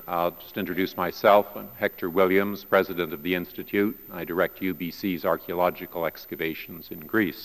I'll just introduce myself. I'm Hector Williams, president of the Institute. I direct UBC's archaeological excavations in Greece.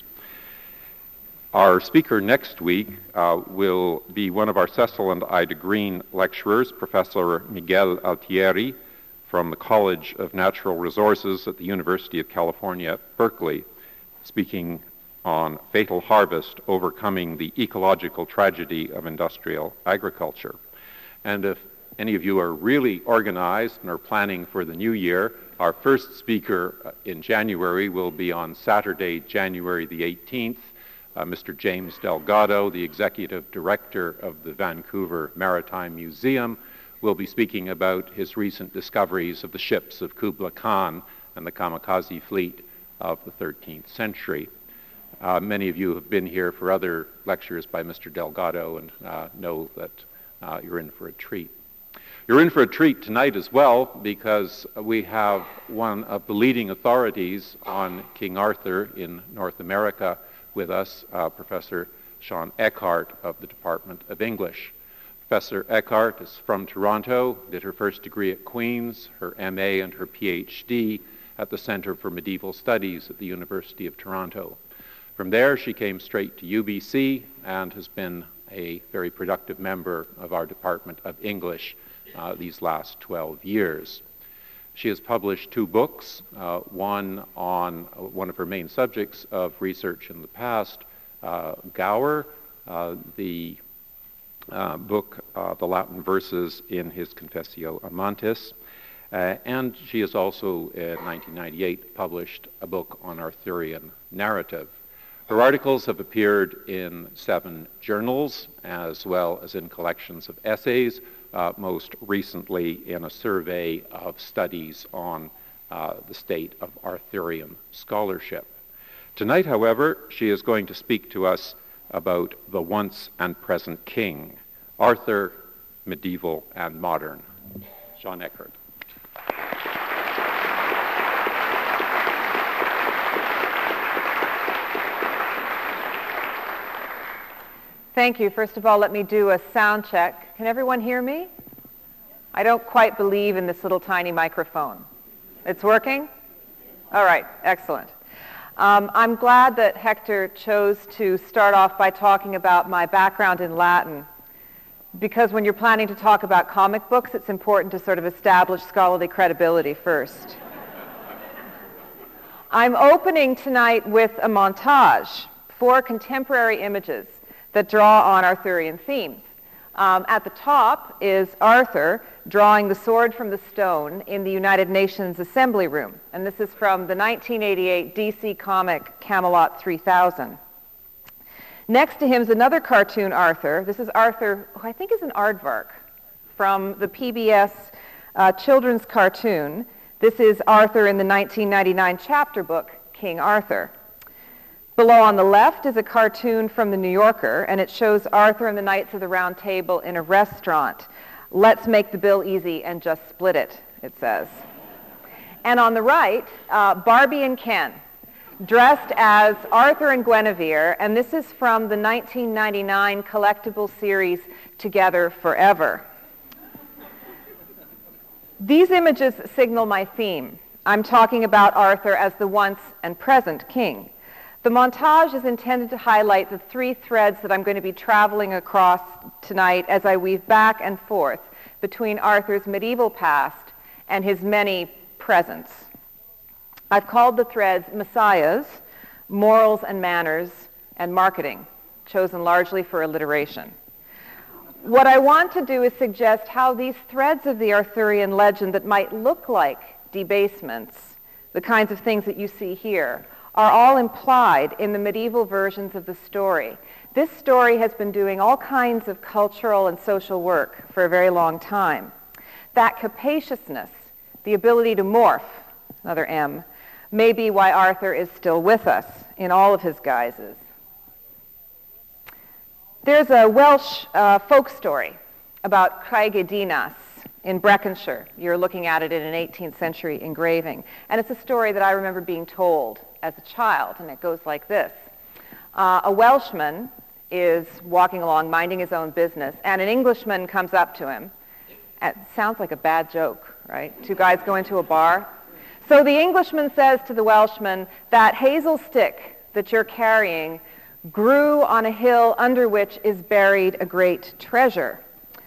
Our speaker next week will be one of our Cecil and Ida Green lecturers, Professor Miguel Altieri from the College of Natural Resources at the University of California at Berkeley, speaking on fatal harvest, overcoming the ecological tragedy of industrial agriculture. And if any of you are really organized and are planning for the new year, our first speaker in January will be on Saturday, January the 18th. Mr. James Delgado, the executive director of the Vancouver Maritime Museum, will be speaking about his recent discoveries of the ships of Kubla Khan and the kamikaze fleet of the 13th century. Many of you have been here for other lectures by Mr. Delgado and know that you're in for a treat. You're in for a treat tonight as well because we have one of the leading authorities on King Arthur in North America with us, Professor Sean Eckhart of the Department of English. Professor Eckhart is from Toronto, did her first degree at Queen's, her MA and her PhD at the Centre for Medieval Studies at the University of Toronto. From there, she came straight to UBC and has been a very productive member of our Department of English these last 12 years. She has published 2 books, one on one of her main subjects of research in the past, Gower, the book, The Latin Verses in his Confessio Amantis, and she has also, in 1998, published a book on Arthurian narrative. Her articles have appeared in 7 journals, as well as in collections of essays, most recently in a survey of studies on the state of Arthurian scholarship. Tonight, however, she is going to speak to us about the once and present king, Arthur, medieval and modern. Sean Eckhart. Thank you. First of all, let me do a sound check. Can everyone hear me? I don't quite believe in this little tiny microphone. It's working? All right, excellent. I'm glad that Hector chose to start off by talking about my background in Latin, because when you're planning to talk about comic books, it's important to sort of establish scholarly credibility first. I'm opening tonight with a montage, 4 contemporary images that draw on Arthurian themes. At the top is Arthur drawing the sword from the stone in the United Nations Assembly Room. And this is from the 1988 DC comic Camelot 3000. Next to him is another cartoon Arthur. This is Arthur, who I think is an aardvark, from the PBS children's cartoon. This is Arthur in the 1999 chapter book, King Arthur. Below on the left is a cartoon from the New Yorker, and it shows Arthur and the Knights of the Round Table in a restaurant. Let's make the bill easy and just split it, it says. And on the right, Barbie and Ken, dressed as Arthur and Guinevere, and this is from the 1999 collectible series Together Forever. These images signal my theme. I'm talking about Arthur as the once and present king. The montage is intended to highlight the 3 threads that I'm going to be traveling across tonight as I weave back and forth between Arthur's medieval past and his many presents. I've called the threads Messiahs, Morals and Manners, and Marketing, chosen largely for alliteration. What I want to do is suggest how these threads of the Arthurian legend that might look like debasements, the kinds of things that you see here, are all implied in the medieval versions of the story. This story has been doing all kinds of cultural and social work for a very long time. That capaciousness, the ability to morph, another M, may be why Arthur is still with us in all of his guises. There's a Welsh folk story about Craig Dinas in Breconshire. You're looking at it in an 18th century engraving. And it's a story that I remember being told as a child, and it goes like this. A Welshman is walking along, minding his own business, and an Englishman comes up to him It sounds like a bad joke, right? Two guys go into a bar. So the Englishman says to the Welshman, that hazel stick that you're carrying grew on a hill under which is buried a great treasure.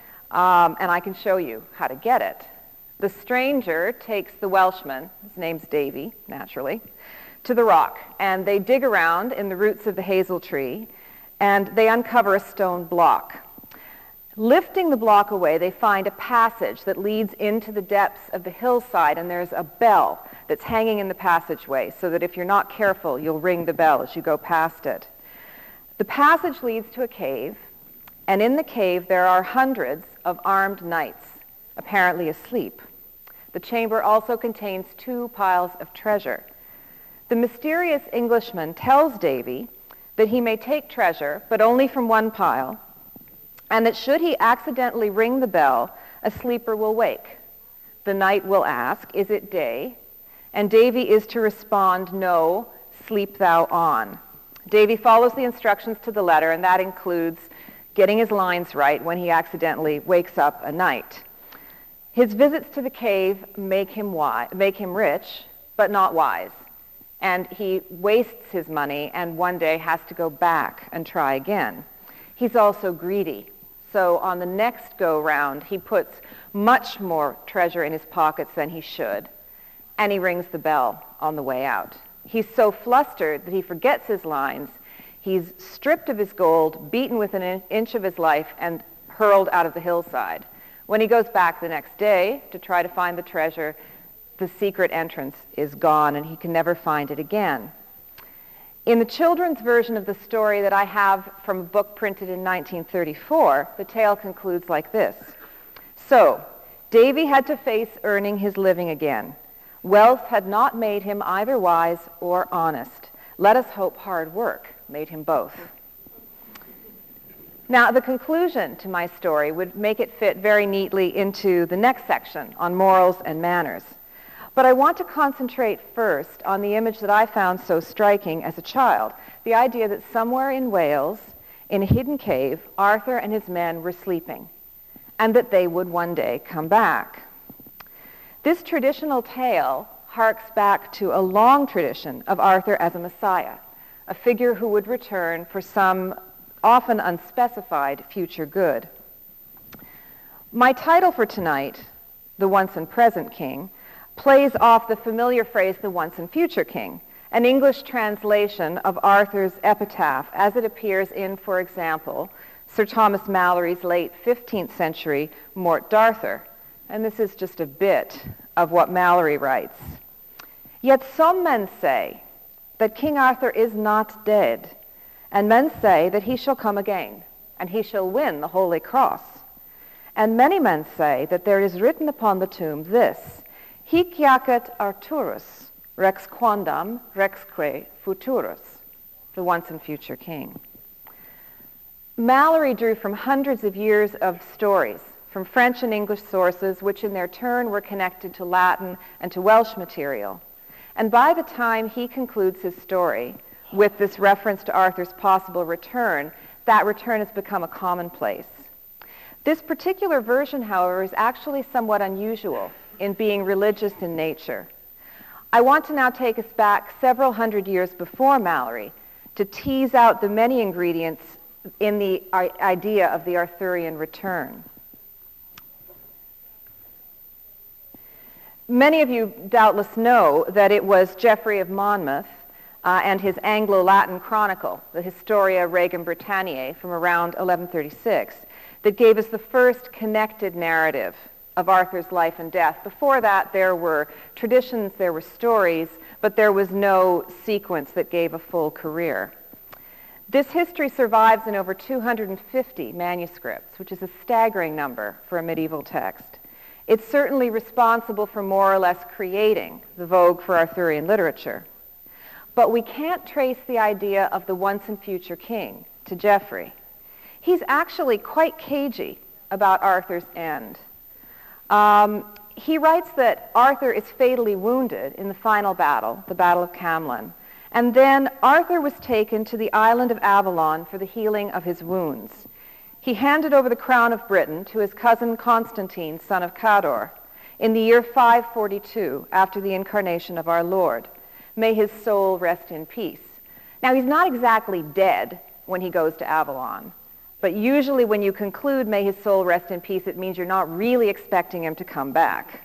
And I can show you how to get it. The stranger takes the Welshman, his name's Davy, naturally, to the rock. And they dig around in the roots of the hazel tree, and they uncover a stone block. Lifting the block away, they find a passage that leads into the depths of the hillside, and there's a bell that's hanging in the passageway, so that if you're not careful, you'll ring the bell as you go past it. The passage leads to a cave, and in the cave there are hundreds of armed knights, apparently asleep. The chamber also contains 2 piles of treasure. The mysterious Englishman tells Davy that he may take treasure, but only from one pile, and that should he accidentally ring the bell, a sleeper will wake. The knight will ask, "Is it day?" And Davy is to respond, "No, sleep thou on." Davy follows the instructions to the letter, and that includes getting his lines right when he accidentally wakes up a knight. His visits to the cave make him rich, but not wise. And he wastes his money and one day has to go back and try again. He's also greedy. So on the next go-round, he puts much more treasure in his pockets than he should, and he rings the bell on the way out. He's so flustered that he forgets his lines. He's stripped of his gold, beaten within an inch of his life, and hurled out of the hillside. When he goes back the next day to try to find the treasure, the secret entrance is gone, and he can never find it again. In the children's version of the story that I have from a book printed in 1934, the tale concludes like this. So, Davy had to face earning his living again. Wealth had not made him either wise or honest. Let us hope hard work made him both. Now, the conclusion to my story would make it fit very neatly into the next section on morals and manners. But I want to concentrate first on the image that I found so striking as a child, the idea that somewhere in Wales, in a hidden cave, Arthur and his men were sleeping, and that they would one day come back. This traditional tale harks back to a long tradition of Arthur as a messiah, a figure who would return for some often unspecified future good. My title for tonight, The Once and Present King, plays off the familiar phrase, the once and future king, an English translation of Arthur's epitaph as it appears in, for example, Sir Thomas Malory's late 15th century Mort d'Arthur. And this is just a bit of what Malory writes. Yet some men say that King Arthur is not dead, and men say that he shall come again, and he shall win the Holy Cross. And many men say that there is written upon the tomb this, Hic jacet Arturus, rex quondam rexque futurus, the once and future king. Malory drew from hundreds of years of stories from French and English sources, which in their turn were connected to Latin and to Welsh material. And by the time he concludes his story with this reference to Arthur's possible return, that return has become a commonplace. This particular version, however, is actually somewhat unusual in being religious in nature. I want to now take us back several hundred years before Malory to tease out the many ingredients in the idea of the Arthurian return. Many of you doubtless know that it was Geoffrey of Monmouth and his Anglo-Latin chronicle, the Historia Regum Britanniae, from around 1136, that gave us the first connected narrative of Arthur's life and death. Before that, there were traditions, there were stories, but there was no sequence that gave a full career. This history survives in over 250 manuscripts, which is a staggering number for a medieval text. It's certainly responsible for more or less creating the vogue for Arthurian literature. But we can't trace the idea of the once and future king to Geoffrey. He's actually quite cagey about Arthur's end. He writes that Arthur is fatally wounded in the final battle, the Battle of Camlan, and then Arthur was taken to the island of Avalon for the healing of his wounds. he handed over the crown of Britain to his cousin Constantine, son of Cador, in the year 542 after the incarnation of our Lord. May his soul rest in peace. Now, he's not exactly dead when he goes to Avalon, but usually when you conclude, may his soul rest in peace, it means you're not really expecting him to come back.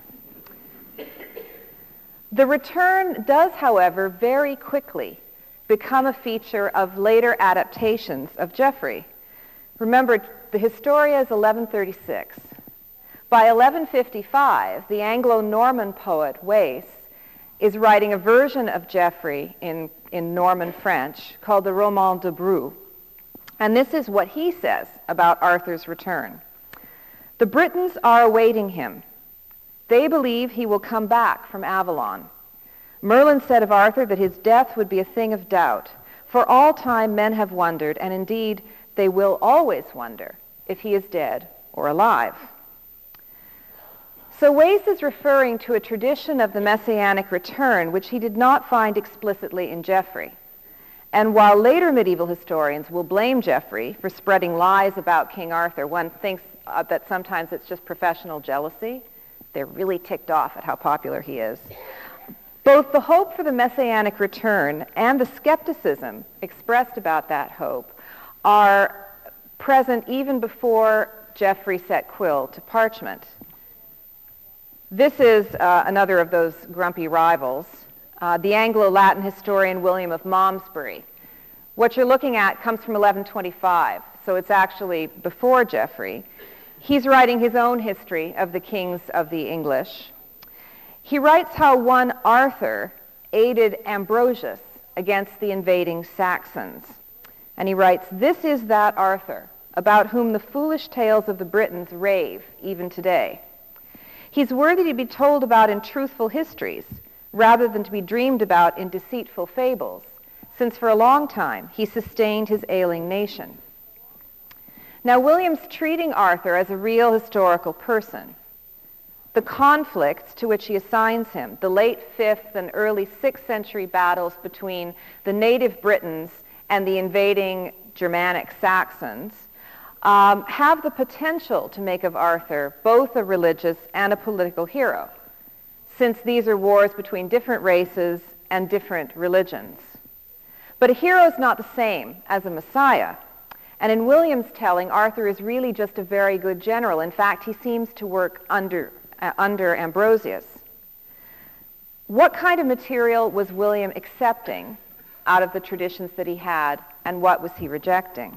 The return does, however, very quickly become a feature of later adaptations of Geoffrey. Remember, the Historia is 1136. By 1155, the Anglo-Norman poet Wace is writing a version of Geoffrey in Norman French called the Roman de Brou. And this is what he says about Arthur's return. The Britons are awaiting him. They believe he will come back from Avalon. Merlin said of Arthur that his death would be a thing of doubt. For all time men have wondered, and indeed they will always wonder, if he is dead or alive. So Wace is referring to a tradition of the Messianic return which he did not find explicitly in Geoffrey. And while later medieval historians will blame Geoffrey for spreading lies about King Arthur, one thinks that sometimes it's just professional jealousy. They're really ticked off at how popular he is. Both the hope for the Messianic return and the skepticism expressed about that hope are present even before Geoffrey set quill to parchment. This is another of those grumpy rivals, the Anglo-Latin historian William of Malmesbury. What you're looking at comes from 1125, so it's actually before Geoffrey. He's writing his own history of the kings of the English. He writes how one Arthur aided Ambrosius against the invading Saxons. And he writes, "This is that Arthur, about whom the foolish tales of the Britons rave even today. He's worthy to be told about in truthful histories, rather than to be dreamed about in deceitful fables, since for a long time he sustained his ailing nation." Now, William's treating Arthur as a real historical person. The conflicts to which he assigns him, the late 5th and early 6th century battles between the native Britons and the invading Germanic Saxons, have the potential to make of Arthur both a religious and a political hero, since these are wars between different races and different religions. But a hero is not the same as a messiah. And in William's telling, Arthur is really just a very good general. In fact, he seems to work under Ambrosius. What kind of material was William accepting out of the traditions that he had, and what was he rejecting?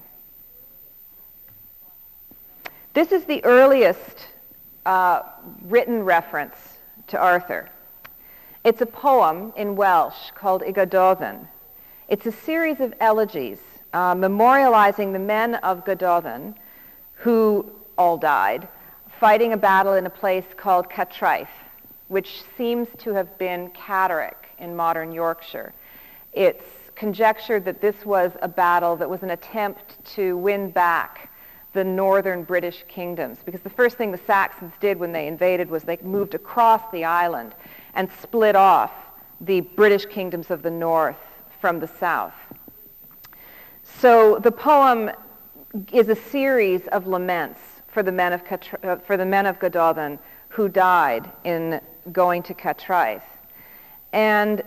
This is the earliest written reference to Arthur. It's a poem in Welsh called Y Gododdin. It's a series of elegies memorializing the men of Gododdin, who all died, fighting a battle in a place called Catraeth, which seems to have been Catterick in modern Yorkshire. It's conjectured that this was a battle that was an attempt to win back the northern British kingdoms, because the first thing the Saxons did when they invaded was they moved across the island and split off the British kingdoms of the north from the south. So the poem is a series of laments for the men of Gododdin who died in going to Catraeth. And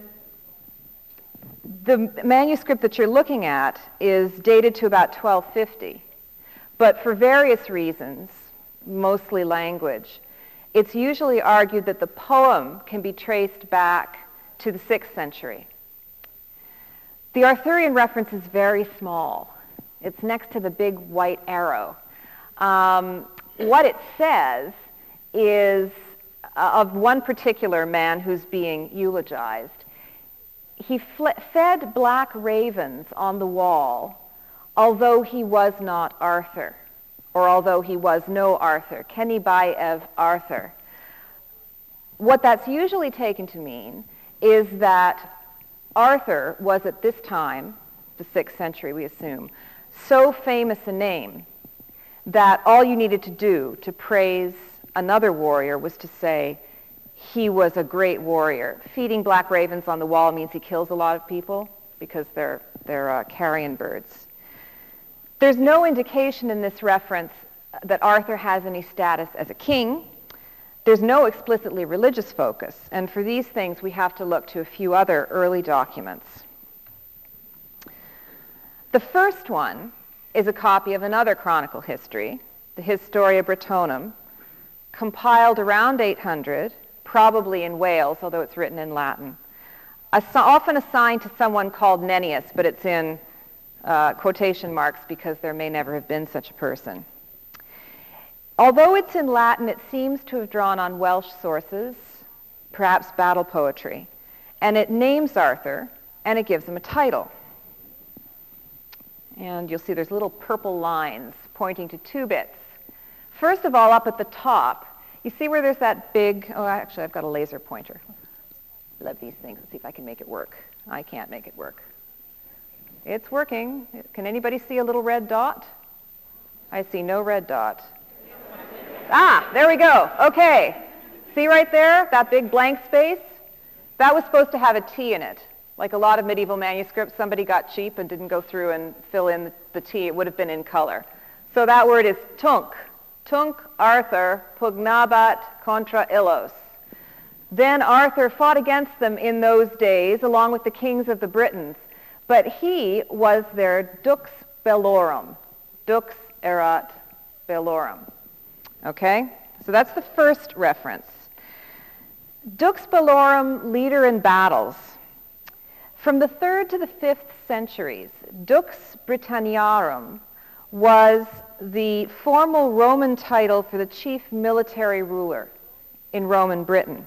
the manuscript that you're looking at is dated to about 1250. But for various reasons, mostly language, it's usually argued that the poem can be traced back to the 6th century. The Arthurian reference is very small. It's next to the big white arrow. What it says is of one particular man who's being eulogized. He fed black ravens on the wall, although he was not Arthur, or although he was no Arthur, Kenny Bai Ev Arthur. What that's usually taken to mean is that Arthur was at this time, the 6th century we assume, so famous a name that all you needed to do to praise another warrior was to say he was a great warrior. Feeding black ravens on the wall means he kills a lot of people because they're carrion birds. There's no indication in this reference that Arthur has any status as a king. There's no explicitly religious focus, and for these things we have to look to a few other early documents. The first one is a copy of another chronicle history, the Historia Brittonum, compiled around 800, probably in Wales, although it's written in Latin. Often assigned to someone called Nennius, but it's in quotation marks because there may never have been such a person. Although it's in Latin, it seems to have drawn on Welsh sources, perhaps battle poetry, and it names Arthur, and it gives him a title. And you'll see there's little purple lines pointing to two bits. First of all, up at the top, you see where there's that big, oh, actually, I've got a laser pointer. Love these things. Let's see if I can make it work. I can't make it work. It's working. Can anybody see a little red dot? I see no red dot. Ah, there we go. Okay. See right there, that big blank space? That was supposed to have a T in it. Like a lot of medieval manuscripts, somebody got cheap and didn't go through and fill in the T. It would have been in color. So that word is tunc. Tunc Arthur pugnabat contra illos. Then Arthur fought against them in those days, along with the kings of the Britons. But he was their dux bellorum. Dux erat bellorum. Okay? So that's the first reference. Dux bellorum, leader in battles. From the 3rd to the 5th centuries, Dux Britanniarum was the formal Roman title for the chief military ruler in Roman Britain.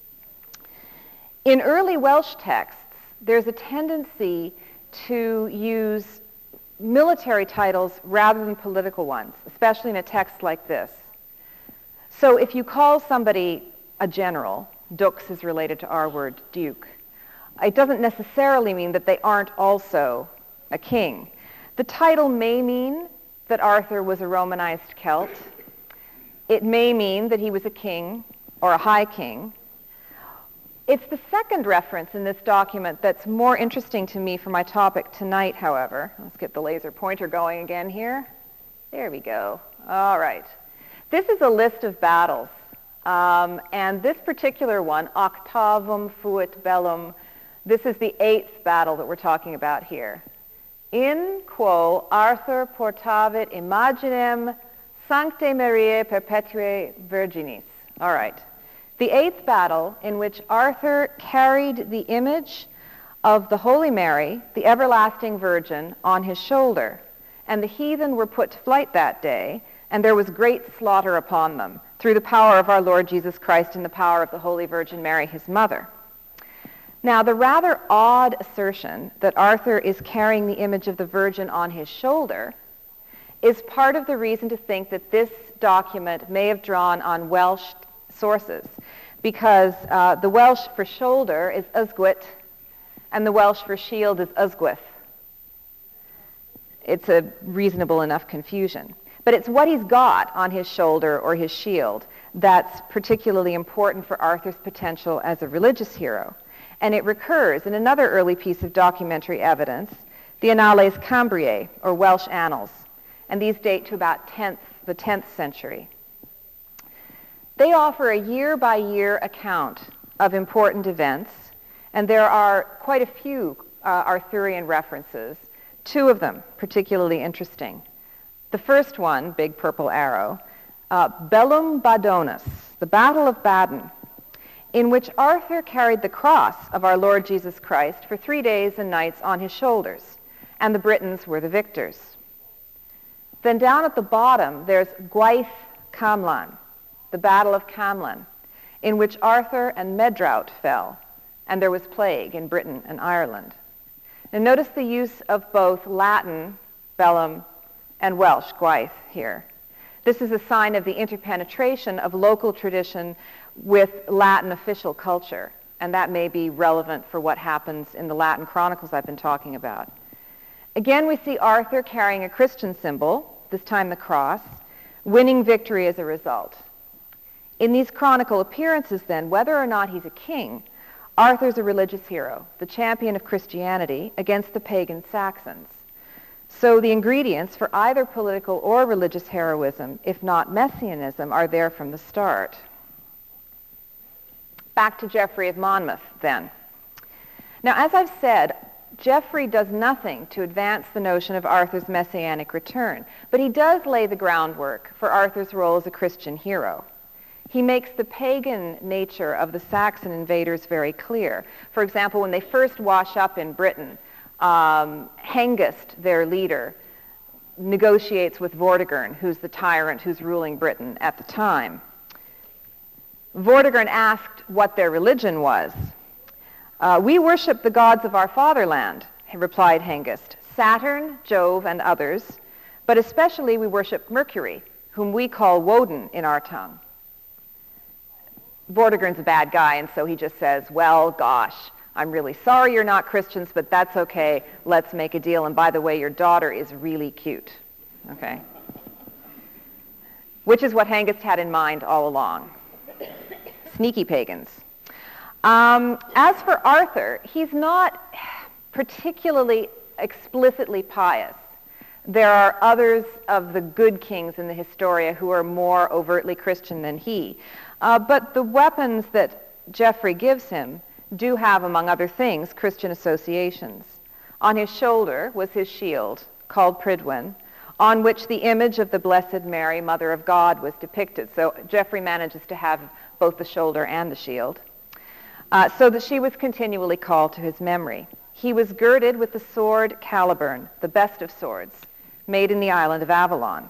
In early Welsh texts, there's a tendency to use military titles rather than political ones, especially in a text like this. So if you call somebody a general, dux is related to our word duke. It doesn't necessarily mean that they aren't also a king. The title may mean that Arthur was a Romanized Celt. It may mean that he was a king or a high king. It's the second reference in this document that's more interesting to me for my topic tonight, however. Let's get the laser pointer going again here. There we go. All right. This is a list of battles. And this particular one, octavum fuit bellum, this is the 8th battle that we're talking about here. In quo Arthur portavit imaginem sanctae Mariae perpetuae virginis. All right. The 8th battle in which Arthur carried the image of the Holy Mary, the everlasting Virgin, on his shoulder. And the heathen were put to flight that day, and there was great slaughter upon them through the power of our Lord Jesus Christ and the power of the Holy Virgin Mary, his mother. Now, the rather odd assertion that Arthur is carrying the image of the Virgin on his shoulder is part of the reason to think that this document may have drawn on Welsh sources, because the Welsh for shoulder is ysgwit, and the Welsh for shield is ysgwyth. It's a reasonable enough confusion. But it's what he's got on his shoulder or his shield that's particularly important for Arthur's potential as a religious hero. And it recurs in another early piece of documentary evidence, the Annales Cambriae, or Welsh Annals. And these date to about the 10th century. They offer a year-by-year account of important events, and there are quite a few Arthurian references, 2 of them particularly interesting. The first one, big purple arrow, Bellum Badonus, the Battle of Badon, in which Arthur carried the cross of our Lord Jesus Christ for 3 days and nights on his shoulders, and the Britons were the victors. Then down at the bottom, there's Gwaith Camlan, the Battle of Camlan, in which Arthur and Medrawt fell, and there was plague in Britain and Ireland. And notice the use of both Latin, bellum, and Welsh, Gwaith, here. This is a sign of the interpenetration of local tradition with Latin official culture, and that may be relevant for what happens in the Latin chronicles I've been talking about. Again, we see Arthur carrying a Christian symbol, this time the cross, winning victory as a result. In these chronicle appearances, then, whether or not he's a king, Arthur's a religious hero, the champion of Christianity against the pagan Saxons. So the ingredients for either political or religious heroism, if not messianism, are there from the start. Back to Geoffrey of Monmouth, then. Now, as I've said, Geoffrey does nothing to advance the notion of Arthur's messianic return, but he does lay the groundwork for Arthur's role as a Christian hero. He makes the pagan nature of the Saxon invaders very clear. For example, when they first wash up in Britain, Hengist, their leader, negotiates with Vortigern, who's the tyrant who's ruling Britain at the time. Vortigern asked what their religion was. We worship the gods of our fatherland, replied Hengist, Saturn, Jove, and others, but especially we worship Mercury, whom we call Woden in our tongue. Vortigern's a bad guy, and so he just says, well, gosh, I'm really sorry you're not Christians, but that's okay. Let's make a deal. And by the way, your daughter is really cute. Okay? Which is what Hengist had in mind all along. Sneaky pagans. As for Arthur, he's not particularly explicitly pious. There are others of the good kings in the Historia who are more overtly Christian than he. But the weapons that Geoffrey gives him do have, among other things, Christian associations. On his shoulder was his shield, called Prydwen, on which the image of the Blessed Mary, Mother of God, was depicted. So Geoffrey manages to have both the shoulder and the shield, so that she was continually called to his memory. He was girded with the sword Caliburn, the best of swords, made in the island of Avalon.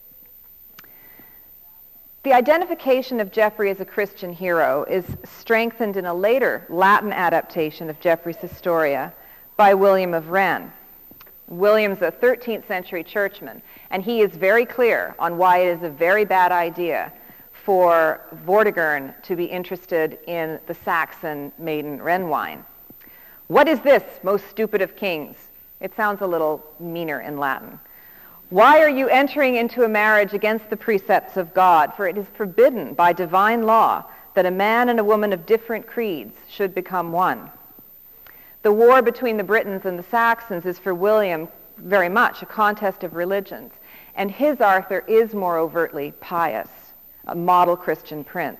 The identification of Geoffrey as a Christian hero is strengthened in a later Latin adaptation of Geoffrey's Historia by William of Rennes. William's a 13th century churchman, and he is very clear on why it is a very bad idea for Vortigern to be interested in the Saxon maiden Renwine. What is this, most stupid of kings? It sounds a little meaner in Latin. Why are you entering into a marriage against the precepts of God? For it is forbidden by divine law that a man and a woman of different creeds should become one. The war between the Britons and the Saxons is for William very much a contest of religions, and his Arthur is more overtly pious, a model Christian prince.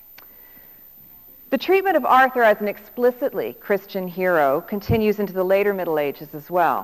The treatment of Arthur as an explicitly Christian hero continues into the later Middle Ages as well.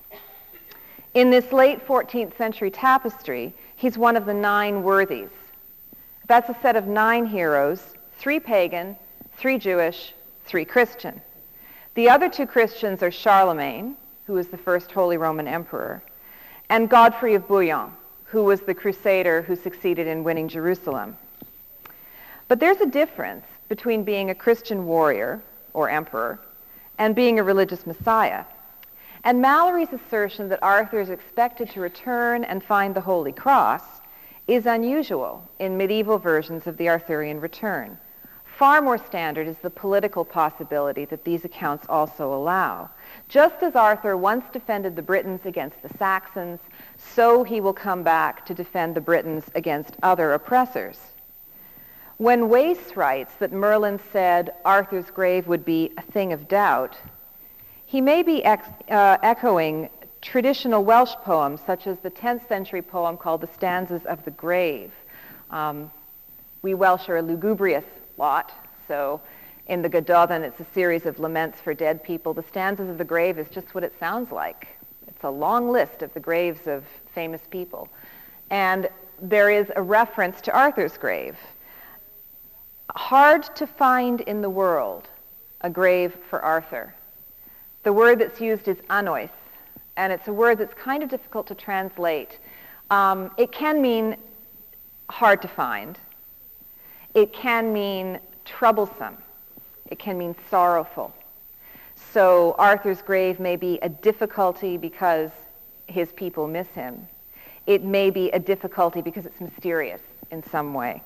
In this late 14th century tapestry, he's one of the 9 worthies. That's a set of 9 heroes, 3 pagan, 3 Jewish, 3 Christian. The other 2 Christians are Charlemagne, who was the first Holy Roman Emperor, and Godfrey of Bouillon, who was the crusader who succeeded in winning Jerusalem. But there's a difference between being a Christian warrior, or emperor, and being a religious messiah. And Mallory's assertion that Arthur is expected to return and find the Holy Cross is unusual in medieval versions of the Arthurian return. Far more standard is the political possibility that these accounts also allow. Just as Arthur once defended the Britons against the Saxons, so he will come back to defend the Britons against other oppressors. When Wace writes that Merlin said Arthur's grave would be a thing of doubt, he may be echoing traditional Welsh poems, such as the 10th century poem called The Stanzas of the Grave. We Welsh are a lugubrious lot, so in the Gododdin it's a series of laments for dead people. The Stanzas of the Grave is just what it sounds like. It's a long list of the graves of famous people. And there is a reference to Arthur's grave. Hard to find in the world a grave for Arthur. The word that's used is anois, and it's a word that's kind of difficult to translate. It can mean hard to find. It can mean troublesome. It can mean sorrowful. So Arthur's grave may be a difficulty because his people miss him. It may be a difficulty because it's mysterious in some way.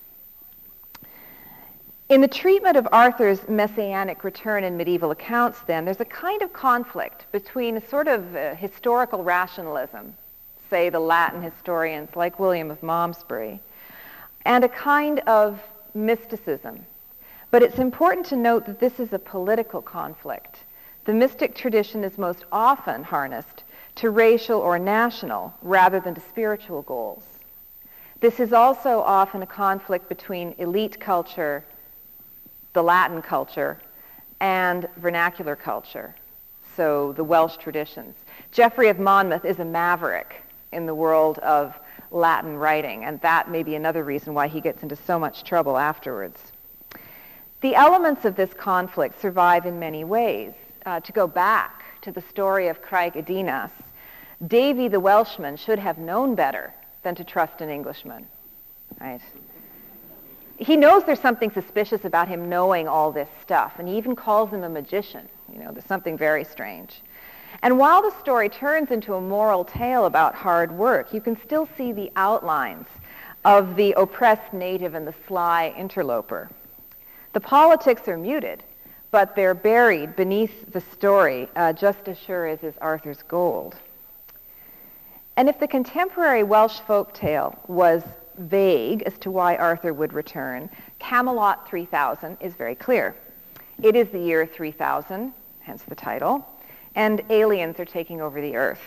In the treatment of Arthur's messianic return in medieval accounts, then, there's a kind of conflict between a sort of historical rationalism, say the Latin historians like William of Malmesbury, and a kind of mysticism. But it's important to note that this is a political conflict. The mystic tradition is most often harnessed to racial or national rather than to spiritual goals. This is also often a conflict between elite culture, the Latin culture, and vernacular culture, so the Welsh traditions. Geoffrey of Monmouth is a maverick in the world of Latin writing, and that may be another reason why he gets into so much trouble afterwards. The elements of this conflict survive in many ways. To go back to the story of Craig y Dinas, Davy the Welshman should have known better than to trust an Englishman, right? He knows there's something suspicious about him knowing all this stuff, and he even calls him a magician. There's something very strange. And while the story turns into a moral tale about hard work, you can still see the outlines of the oppressed native and the sly interloper. The politics are muted, but they're buried beneath the story just as sure as is Arthur's gold. And if the contemporary Welsh folktale was vague as to why Arthur would return, Camelot 3000 is very clear. It is the year 3000, hence the title, and aliens are taking over the earth.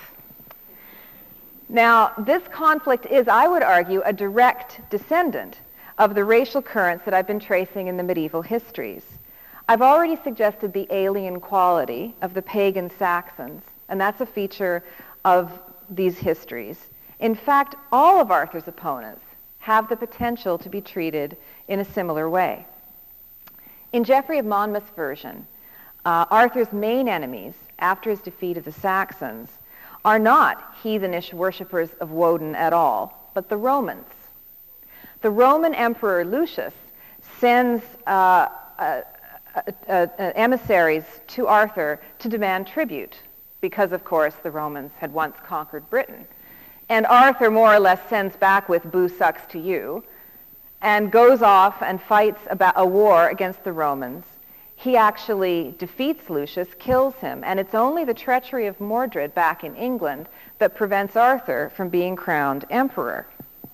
Now, this conflict is, I would argue, a direct descendant of the racial currents that I've been tracing in the medieval histories. I've already suggested the alien quality of the pagan Saxons, and that's a feature of these histories. In fact, all of Arthur's opponents have the potential to be treated in a similar way. In Geoffrey of Monmouth's version, Arthur's main enemies, after his defeat of the Saxons, are not heathenish worshippers of Woden at all, but the Romans. The Roman Emperor Lucius sends emissaries to Arthur to demand tribute, because, of course, the Romans had once conquered Britain. And Arthur more or less sends back with "boo sucks to you," and goes off and fights a war against the Romans. He actually defeats Lucius, kills him, and it's only the treachery of Mordred back in England that prevents Arthur from being crowned emperor.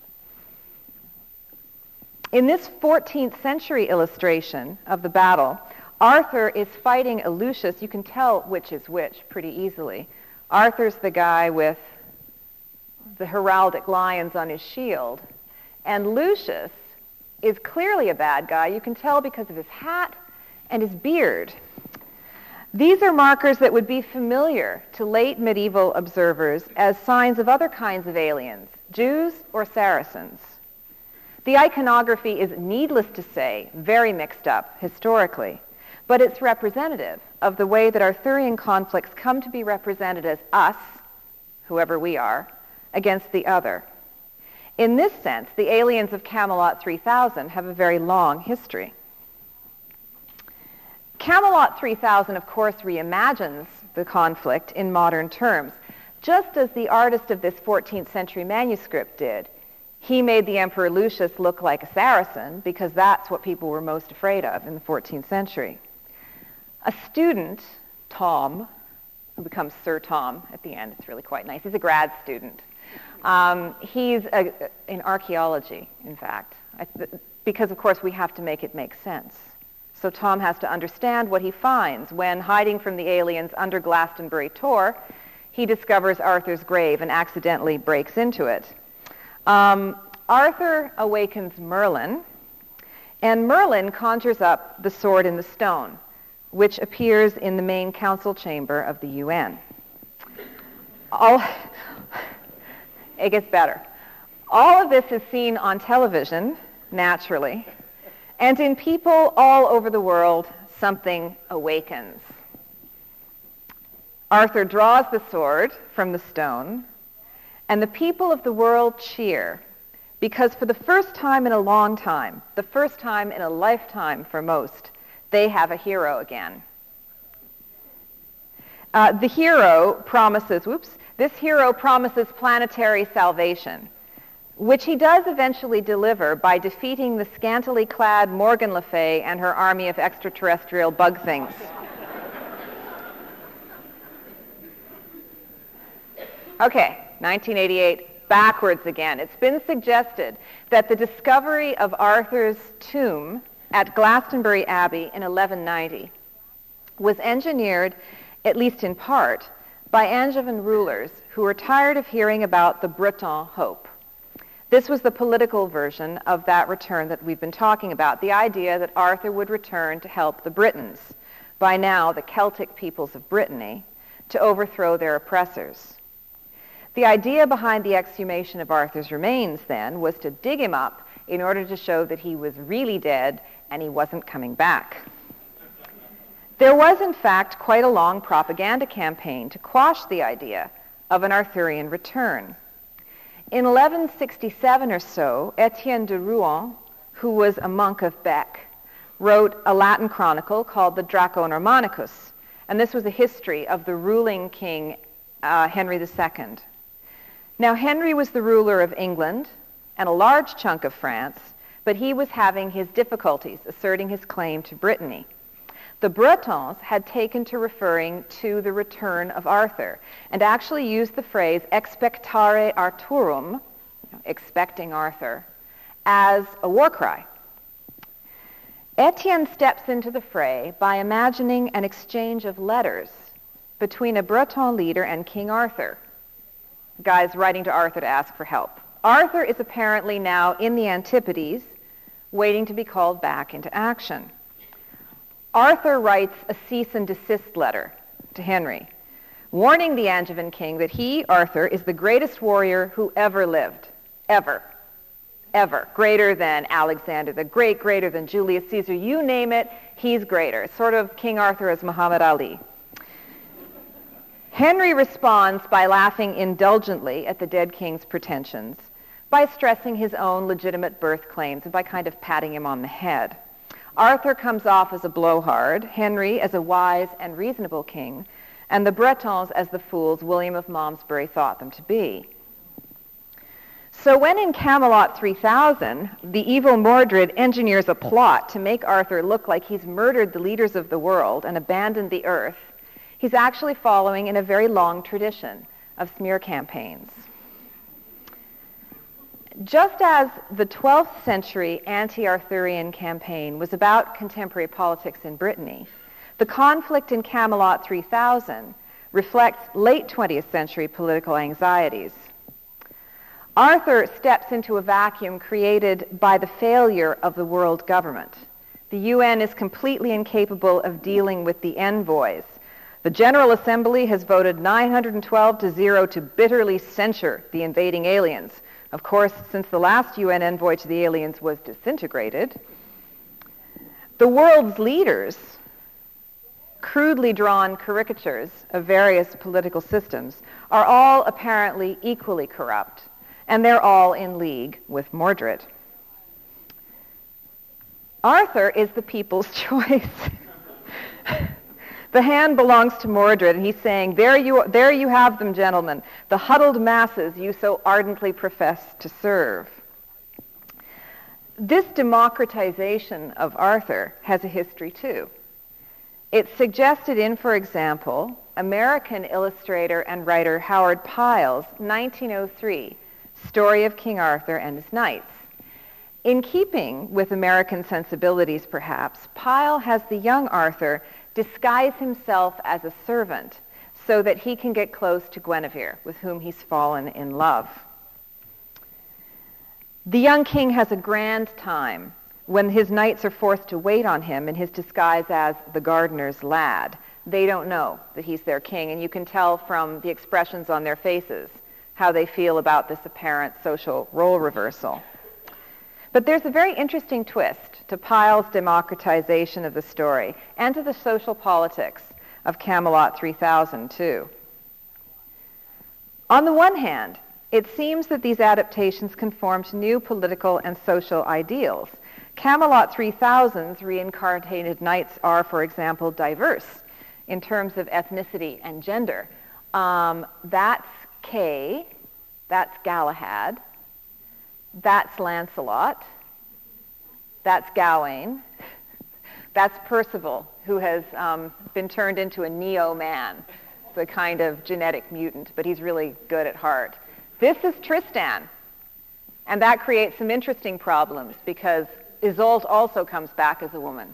In this 14th century illustration of the battle, Arthur is fighting a Lucius. You can tell which is which pretty easily. Arthur's the guy with the heraldic lions on his shield, and Lucius is clearly a bad guy. You can tell because of his hat and his beard. These are markers that would be familiar to late medieval observers as signs of other kinds of aliens, Jews or Saracens. The iconography is, needless to say, very mixed up historically, but it's representative of the way that Arthurian conflicts come to be represented as us, whoever we are, against the other. In this sense, the aliens of Camelot 3000 have a very long history. Camelot 3000, of course, reimagines the conflict in modern terms, just as the artist of this 14th century manuscript did. He made the Emperor Lucius look like a Saracen because that's what people were most afraid of in the 14th century. A student, Tom, who becomes Sir Tom at the end, it's really quite nice. He's a grad student. He's in archaeology, in fact, because, of course, we have to make it make sense. So Tom has to understand what he finds when, hiding from the aliens under Glastonbury Tor, he discovers Arthur's grave and accidentally breaks into it. Arthur awakens Merlin, and Merlin conjures up the sword in the stone, which appears in the main council chamber of the UN. It gets better. All of this is seen on television, naturally, and in people all over the world, something awakens. Arthur draws the sword from the stone, and the people of the world cheer, because for the first time in a long time, the first time in a lifetime for most, they have a hero again. This hero promises planetary salvation, which he does eventually deliver by defeating the scantily clad Morgan Le Fay and her army of extraterrestrial bug things. Okay, 1988, backwards again. It's been suggested that the discovery of Arthur's tomb at Glastonbury Abbey in 1190 was engineered, at least in part, by Angevin rulers who were tired of hearing about the Breton hope. This was the political version of that return that we've been talking about, the idea that Arthur would return to help the Britons, by now the Celtic peoples of Brittany, to overthrow their oppressors. The idea behind the exhumation of Arthur's remains, then, was to dig him up in order to show that he was really dead and he wasn't coming back. There was, in fact, quite a long propaganda campaign to quash the idea of an Arthurian return. In 1167 or so, Etienne de Rouen, who was a monk of Bec, wrote a Latin chronicle called the Draco Normanicus, and this was a history of the ruling king Henry II. Now, Henry was the ruler of England and a large chunk of France, but he was having his difficulties asserting his claim to Brittany. The Bretons had taken to referring to the return of Arthur and actually used the phrase expectare Arturum, expecting Arthur, as a war cry. Etienne steps into the fray by imagining an exchange of letters between a Breton leader and King Arthur. The guy's writing to Arthur to ask for help. Arthur is apparently now in the Antipodes, waiting to be called back into action. Arthur writes a cease and desist letter to Henry, warning the Angevin king that he, Arthur, is the greatest warrior who ever lived. Ever. Ever. Greater than Alexander the Great, greater than Julius Caesar. You name it, he's greater. Sort of King Arthur as Muhammad Ali. Henry responds by laughing indulgently at the dead king's pretensions, by stressing his own legitimate birth claims, and by kind of patting him on the head. Arthur comes off as a blowhard, Henry as a wise and reasonable king, and the Bretons as the fools William of Malmesbury thought them to be. So when in Camelot 3000, the evil Mordred engineers a plot to make Arthur look like he's murdered the leaders of the world and abandoned the earth, he's actually following in a very long tradition of smear campaigns. Just as the 12th century anti-Arthurian campaign was about contemporary politics in Brittany, the conflict in Camelot 3000 reflects late 20th century political anxieties. Arthur steps into a vacuum created by the failure of the world government. The UN is completely incapable of dealing with the envoys. The General Assembly has voted 912 to 0 to bitterly censure the invading aliens. Of course, since the last UN envoy to the aliens was disintegrated, the world's leaders, crudely drawn caricatures of various political systems, are all apparently equally corrupt, and they're all in league with Mordred. Arthur is the people's choice. The hand belongs to Mordred, and he's saying, there you have them, gentlemen, the huddled masses you so ardently profess to serve. This democratization of Arthur has a history, too. It's suggested in, for example, American illustrator and writer Howard Pyle's 1903 Story of King Arthur and His Knights. In keeping with American sensibilities, perhaps, Pyle has the young Arthur disguise himself as a servant so that he can get close to Guinevere, with whom he's fallen in love. The young king has a grand time when his knights are forced to wait on him in his disguise as the gardener's lad. They don't know that he's their king, and you can tell from the expressions on their faces how they feel about this apparent social role reversal. But there's a very interesting twist to Pyle's democratization of the story and to the social politics of Camelot 3000, too. On the one hand, it seems that these adaptations conform to new political and social ideals. Camelot 3000's reincarnated knights are, for example, diverse in terms of ethnicity and gender. That's Kay, that's Galahad, that's Lancelot, that's Gawain, that's Percival, who has been turned into a neo-man, the kind of genetic mutant, but he's really good at heart. This is Tristan, and that creates some interesting problems because Isolde also comes back as a woman.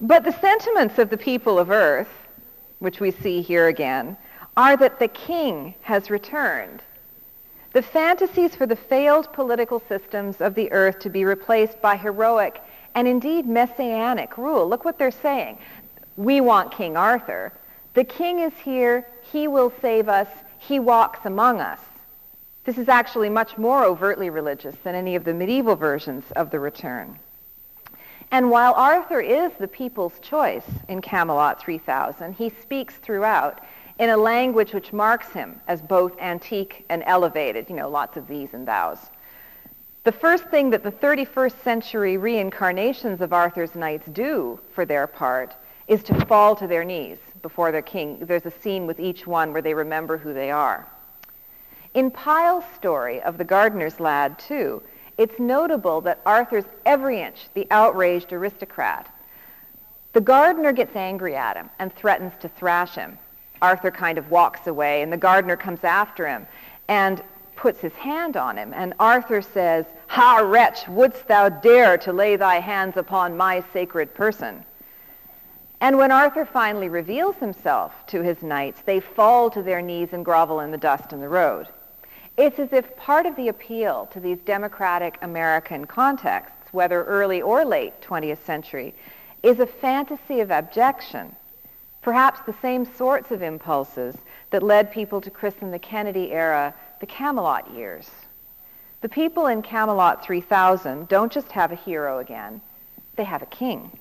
But the sentiments of the people of Earth, which we see here again, are that the king has returned. The fantasies for the failed political systems of the earth to be replaced by heroic and indeed messianic rule. Look what they're saying. We want King Arthur. The king is here. He will save us. He walks among us. This is actually much more overtly religious than any of the medieval versions of the return. And while Arthur is the people's choice in Camelot 3000, he speaks throughout in a language which marks him as both antique and elevated, lots of these and thous. The first thing that the 31st century reincarnations of Arthur's knights do for their part is to fall to their knees before their king. There's a scene with each one where they remember who they are. In Pyle's story of the gardener's lad, too, it's notable that Arthur's every inch the outraged aristocrat. The gardener gets angry at him and threatens to thrash him. Arthur kind of walks away, and the gardener comes after him and puts his hand on him. And Arthur says, "Ha, wretch, wouldst thou dare to lay thy hands upon my sacred person?" And when Arthur finally reveals himself to his knights, they fall to their knees and grovel in the dust in the road. It's as if part of the appeal to these democratic American contexts, whether early or late 20th century, is a fantasy of abjection, perhaps the same sorts of impulses that led people to christen the Kennedy era the Camelot years. The people in Camelot 3000 don't just have a hero again, they have a king.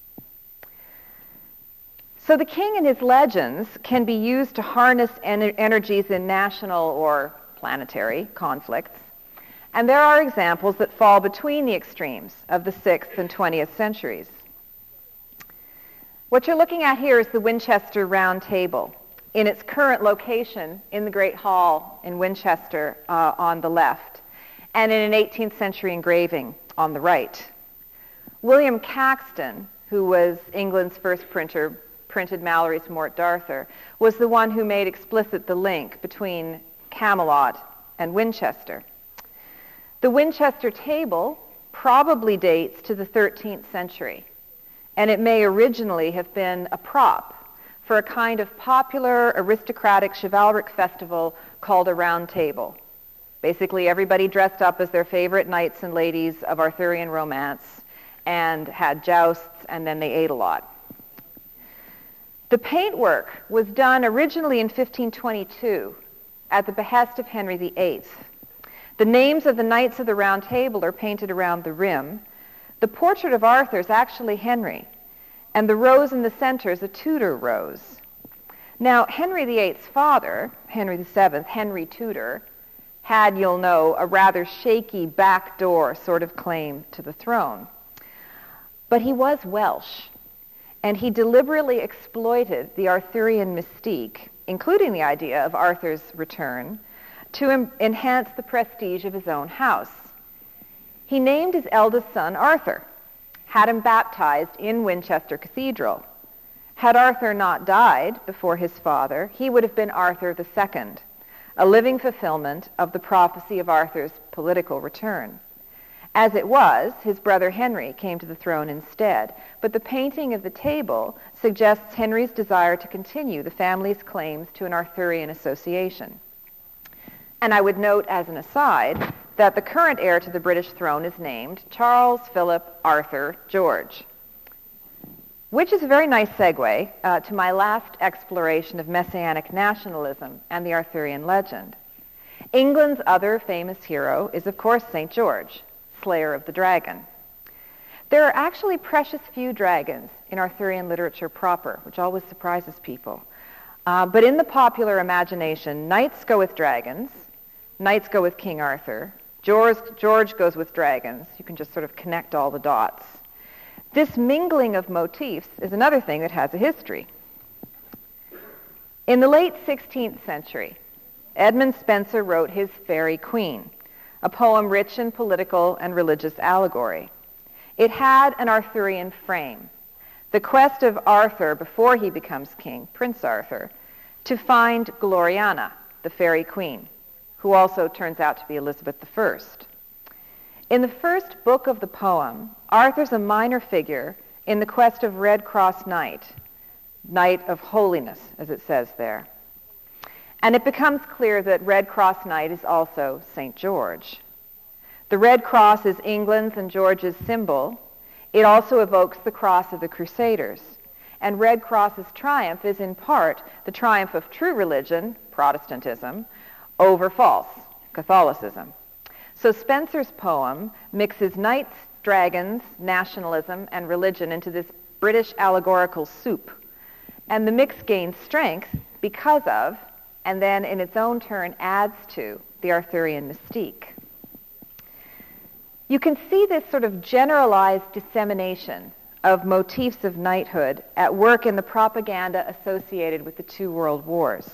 So the king and his legends can be used to harness energies in national or planetary conflicts, and there are examples that fall between the extremes of the 6th and 20th centuries. What you're looking at here is the Winchester Round Table in its current location in the Great Hall in Winchester on the left, and in an 18th century engraving on the right. William Caxton, who was England's first printer, printed Mallory's Morte d'Arthur, was the one who made explicit the link between Camelot and Winchester. The Winchester table probably dates to the 13th century, and it may originally have been a prop for a kind of popular aristocratic chivalric festival called a round table. Basically, everybody dressed up as their favorite knights and ladies of Arthurian romance and had jousts, and then they ate a lot. The paintwork was done originally in 1522 at the behest of Henry VIII. The names of the Knights of the Round Table are painted around the rim. The portrait of Arthur is actually Henry, and the rose in the center is a Tudor rose. Now, Henry VIII's father, Henry VII, Henry Tudor, had, you'll know, a rather shaky backdoor sort of claim to the throne. But he was Welsh, and he deliberately exploited the Arthurian mystique, including the idea of Arthur's return, to enhance the prestige of his own house. He named his eldest son Arthur, had him baptized in Winchester Cathedral. Had Arthur not died before his father, he would have been Arthur II, a living fulfillment of the prophecy of Arthur's political return. As it was, his brother Henry came to the throne instead, but the painting of the table suggests Henry's desire to continue the family's claims to an Arthurian association. And I would note as an aside that the current heir to the British throne is named Charles Philip Arthur George, which is a very nice segue to my last exploration of Messianic nationalism and the Arthurian legend. England's other famous hero is, of course, St. George, slayer of the dragon. There are actually precious few dragons in Arthurian literature proper, which always surprises people. But in the popular imagination, knights go with dragons, knights go with King Arthur, George goes with dragons. You can just sort of connect all the dots. This mingling of motifs is another thing that has a history. In the late 16th century, Edmund Spenser wrote his Faerie Queene, a poem rich in political and religious allegory. It had an Arthurian frame, the quest of Arthur before he becomes king, Prince Arthur, to find Gloriana, the Faerie Queen, who also turns out to be Elizabeth I. In the first book of the poem, Arthur's a minor figure in the quest of Red Cross Night, Night of Holiness, as it says there. And it becomes clear that Red Cross Night is also St. George. The Red Cross is England's and George's symbol. It also evokes the cross of the Crusaders. And Red Cross's triumph is in part the triumph of true religion, Protestantism, over false, Catholicism. So Spenser's poem mixes knights, dragons, nationalism, and religion into this British allegorical soup. And the mix gains strength because of, and then in its own turn adds to, the Arthurian mystique. You can see this sort of generalized dissemination of motifs of knighthood at work in the propaganda associated with the two world wars.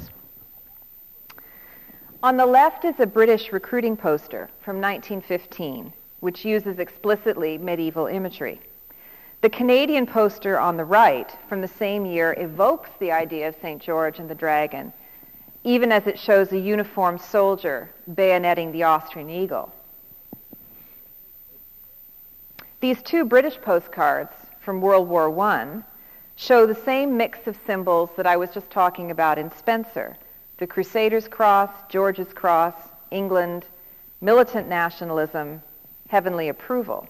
On the left is a British recruiting poster from 1915, which uses explicitly medieval imagery. The Canadian poster on the right from the same year evokes the idea of St. George and the dragon, even as it shows a uniformed soldier bayoneting the Austrian eagle. These two British postcards from World War I show the same mix of symbols that I was just talking about in Spenser: the Crusaders' cross, George's cross, England, militant nationalism, heavenly approval.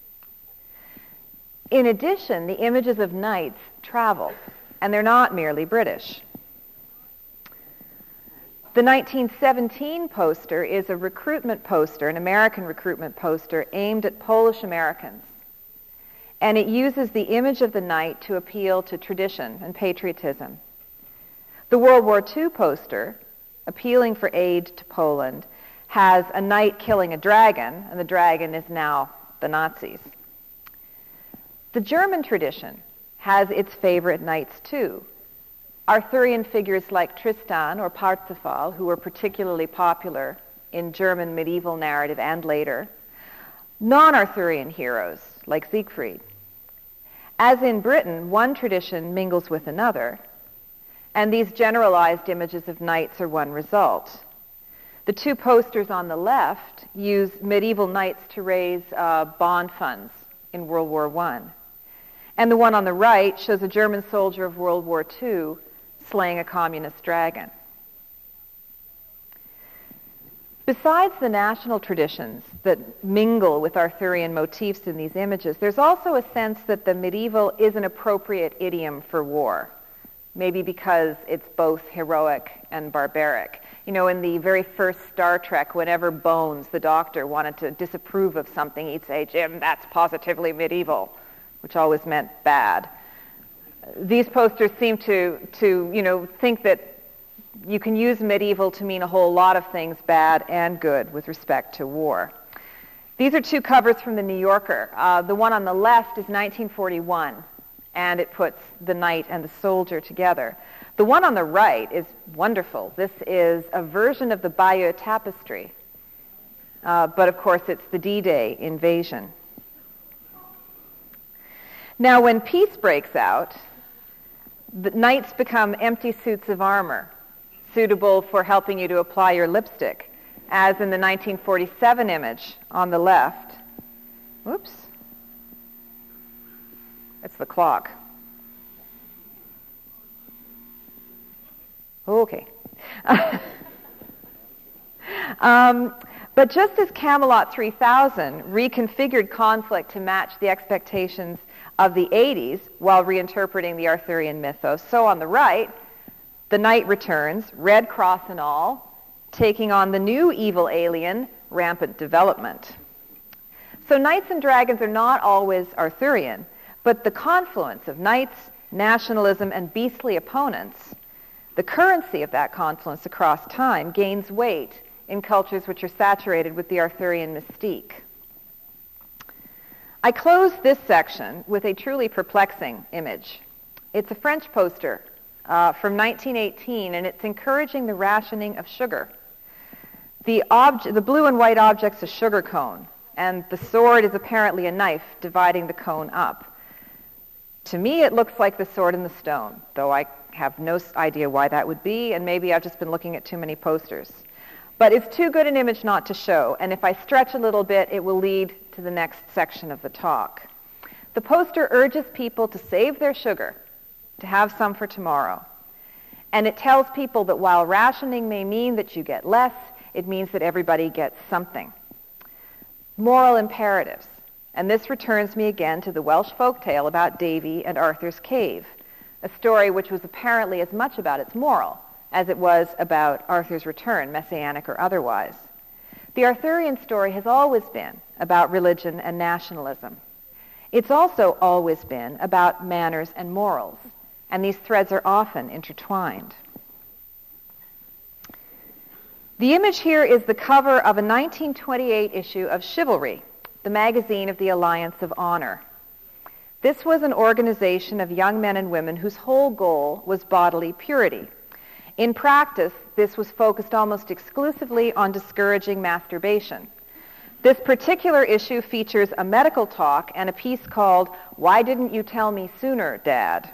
In addition, the images of knights travel, and they're not merely British. The 1917 poster is a recruitment poster, an American recruitment poster aimed at Polish Americans. And it uses the image of the knight to appeal to tradition and patriotism. The World War II poster, appealing for aid to Poland, has a knight killing a dragon, and the dragon is now the Nazis. The German tradition has its favorite knights too. Arthurian figures like Tristan or Parsifal, who were particularly popular in German medieval narrative and later. Non-Arthurian heroes like Siegfried. As in Britain, one tradition mingles with another, and these generalized images of knights are one result. The two posters on the left use medieval knights to raise bond funds in World War I. And the one on the right shows a German soldier of World War II slaying a communist dragon. Besides the national traditions that mingle with Arthurian motifs in these images, there's also a sense that the medieval is an appropriate idiom for war, maybe because it's both heroic and barbaric. You know, in the very first Star Trek, whenever Bones, the doctor, wanted to disapprove of something, he'd say, "Jim, that's positively medieval," which always meant bad. These posters seem to think that you can use medieval to mean a whole lot of things, bad and good, with respect to war. These are two covers from the New Yorker. The one on the left is 1941, and it puts the knight and the soldier together. The one on the right is wonderful. This is a version of the Bayeux Tapestry, but of course it's the D-Day invasion. Now, when peace breaks out, the knights become empty suits of armor, suitable for helping you to apply your lipstick, as in the 1947 image on the left. Whoops. It's the clock. Okay. But just as Camelot 3000 reconfigured conflict to match the expectations of the 80s while reinterpreting the Arthurian mythos, so on the right, the knight returns, red cross and all, taking on the new evil alien, rampant development. So knights and dragons are not always Arthurian, but the confluence of knights, nationalism, and beastly opponents, the currency of that confluence across time, gains weight in cultures which are saturated with the Arthurian mystique. I close this section with a truly perplexing image. It's a French poster from 1918, and it's encouraging the rationing of sugar. The blue and white object's a sugar cone, and the sword is apparently a knife dividing the cone up. To me, it looks like the sword in the stone, though I have no idea why that would be, and maybe I've just been looking at too many posters. But it's too good an image not to show, and if I stretch a little bit, it will lead to the next section of the talk. The poster urges people to save their sugar, to have some for tomorrow. And it tells people that while rationing may mean that you get less, it means that everybody gets something. Moral imperatives. And this returns me again to the Welsh folktale about Davy and Arthur's cave, a story which was apparently as much about its moral as it was about Arthur's return, messianic or otherwise. The Arthurian story has always been about religion and nationalism. It's also always been about manners and morals, and these threads are often intertwined. The image here is the cover of a 1928 issue of Chivalry, the magazine of the Alliance of Honor. This was an organization of young men and women whose whole goal was bodily purity. In practice, this was focused almost exclusively on discouraging masturbation. This particular issue features a medical talk and a piece called, "Why Didn't You Tell Me Sooner, Dad?"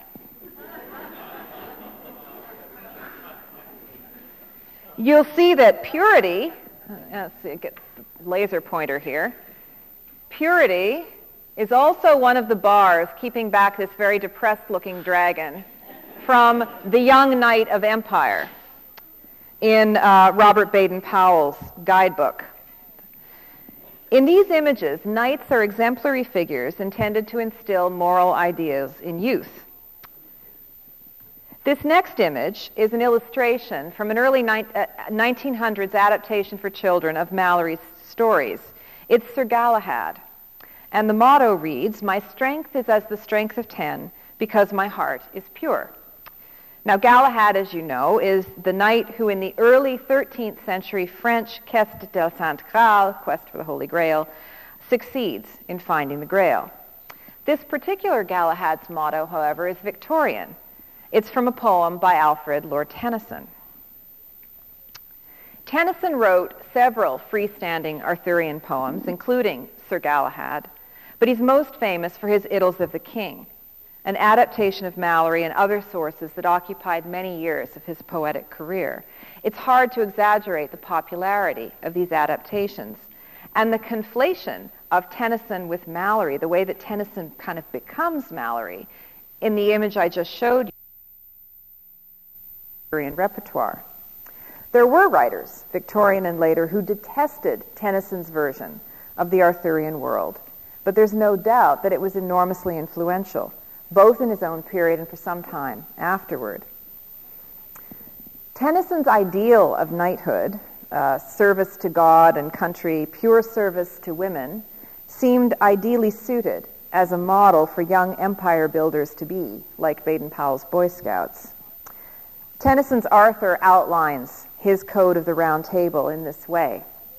You'll see that purity, let's see, get the laser pointer here, purity is also one of the bars keeping back this very depressed-looking dragon from The Young Knight of Empire in Robert Baden-Powell's guidebook. In these images, knights are exemplary figures intended to instill moral ideas in youth. This next image is an illustration from an early 1900s adaptation for children of Malory's stories. It's Sir Galahad. And the motto reads, "My strength is as the strength of 10, because my heart is pure." Now, Galahad, as you know, is the knight who in the early 13th century French Quête del Saint Graal, Quest for the Holy Grail, succeeds in finding the Grail. This particular Galahad's motto, however, is Victorian. It's from a poem by Alfred Lord Tennyson. Tennyson wrote several freestanding Arthurian poems, including Sir Galahad, but he's most famous for his Idylls of the King, an adaptation of Malory and other sources that occupied many years of his poetic career. It's hard to exaggerate the popularity of these adaptations. And the conflation of Tennyson with Malory, the way that Tennyson kind of becomes Malory, in the image I just showed you, Arthurian repertoire. There were writers, Victorian and later, who detested Tennyson's version of the Arthurian world, but there's no doubt that it was enormously influential, both in his own period and for some time afterward. Tennyson's ideal of knighthood, service to God and country, pure service to women, seemed ideally suited as a model for young empire builders to be, like Baden-Powell's Boy Scouts. Tennyson's Arthur outlines his code of the Round Table in this way.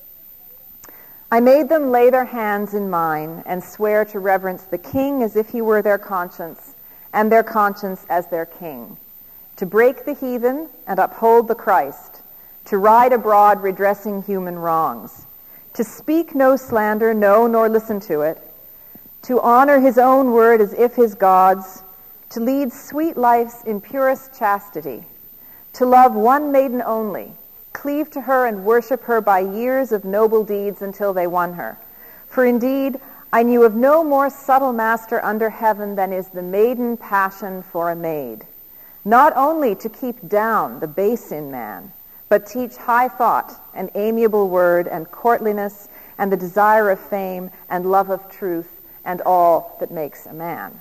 "I made them lay their hands in mine and swear to reverence the king as if he were their conscience, and their conscience as their king, to break the heathen and uphold the Christ, to ride abroad redressing human wrongs, to speak no slander, no, nor listen to it, to honor his own word as if his God's, to lead sweet lives in purest chastity, to love one maiden only, cleave to her and worship her by years of noble deeds until they won her. For indeed, I knew of no more subtle master under heaven than is the maiden passion for a maid, not only to keep down the base in man, but teach high thought and amiable word and courtliness and the desire of fame and love of truth and all that makes a man."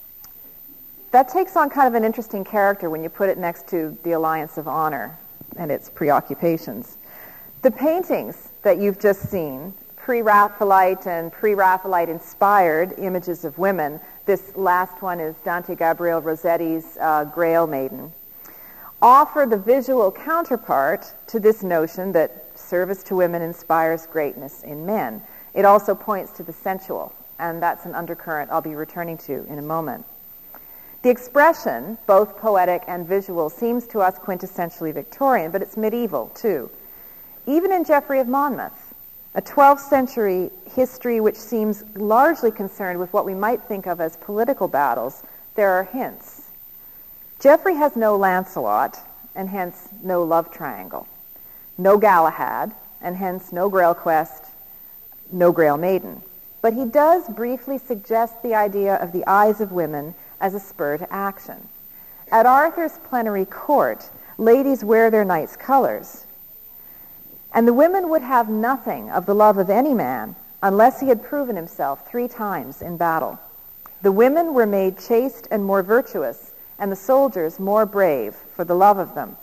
That takes on kind of an interesting character when you put it next to the Alliance of Honor and its preoccupations. The paintings that you've just seen, pre-Raphaelite and pre-Raphaelite inspired images of women, this last one is Dante Gabriel Rossetti's Grail Maiden, offer the visual counterpart to this notion that service to women inspires greatness in men. It also points to the sensual, and that's an undercurrent I'll be returning to in a moment. The expression, both poetic and visual, seems to us quintessentially Victorian, but it's medieval too. Even in Geoffrey of Monmouth, a 12th century history which seems largely concerned with what we might think of as political battles, there are hints. Geoffrey has no Lancelot, and hence no love triangle. No Galahad, and hence no Grail quest, no Grail maiden. but he does briefly suggest the idea of the eyes of women as a spur to action. At Arthur's plenary court, ladies wear their knight's colors, and the women would have nothing of the love of any man unless he had proven himself 3 times in battle. The women were made chaste and more virtuous, and the soldiers more brave for the love of them.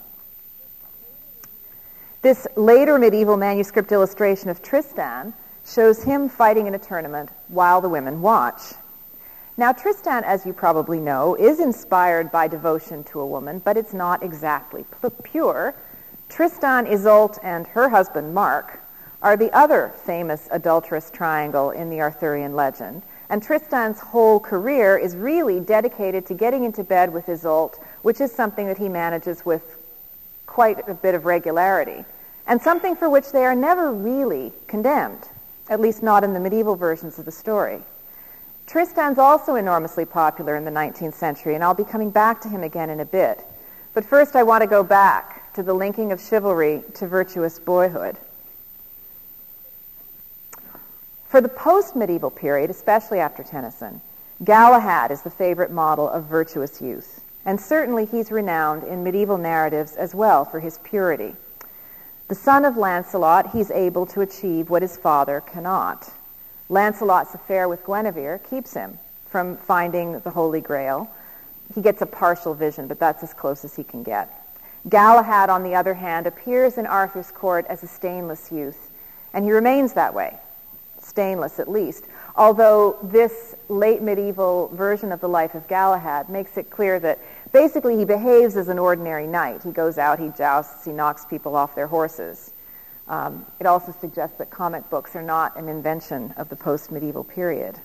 This later medieval manuscript illustration of Tristan shows him fighting in a tournament while the women watch. Now, Tristan, as you probably know, is inspired by devotion to a woman, but it's not exactly pure. Tristan, Isolde, and her husband, Mark, are the other famous adulterous triangle in the Arthurian legend, and Tristan's whole career is really dedicated to getting into bed with Isolde, which is something that he manages with quite a bit of regularity, and something for which they are never really condemned, at least not in the medieval versions of the story. Tristan's also enormously popular in the 19th century, and I'll be coming back to him again in a bit. But first I want to go back to the linking of chivalry to virtuous boyhood. For the post-medieval period, especially after Tennyson, Galahad is the favorite model of virtuous youth, and certainly he's renowned in medieval narratives as well for his purity. The son of Lancelot, he's able to achieve what his father cannot. Lancelot's affair with Guinevere keeps him from finding the Holy Grail. He gets a partial vision, but that's as close as he can get. Galahad, on the other hand, appears in Arthur's court as a stainless youth, and he remains that way, stainless at least, although this late medieval version of the life of Galahad makes it clear that basically he behaves as an ordinary knight. He goes out, he jousts, he knocks people off their horses. It also suggests that comic books are not an invention of the post-medieval period.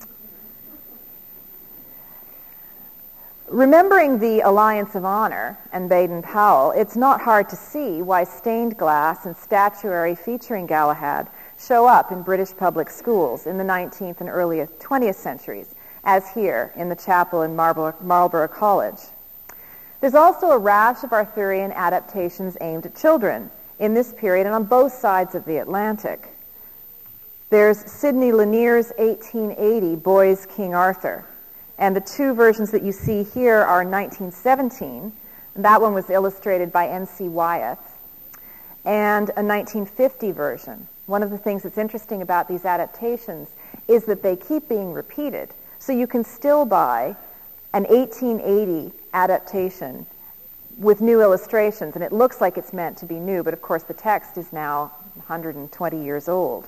Remembering the Alliance of Honor and Baden-Powell, it's not hard to see why stained glass and statuary featuring Galahad show up in British public schools in the 19th and early 20th centuries, as here in the chapel in Marlborough College. There's also a rash of Arthurian adaptations aimed at children in this period and on both sides of the Atlantic. There's Sidney Lanier's 1880 Boy's King Arthur, and the 2 versions that you see here are 1917, and that one was illustrated by N.C. Wyeth, and a 1950 version. One of the things that's interesting about these adaptations is that they keep being repeated, so you can still buy an 1880 adaptation with new illustrations, and it looks like it's meant to be new, but of course the text is now 120 years old.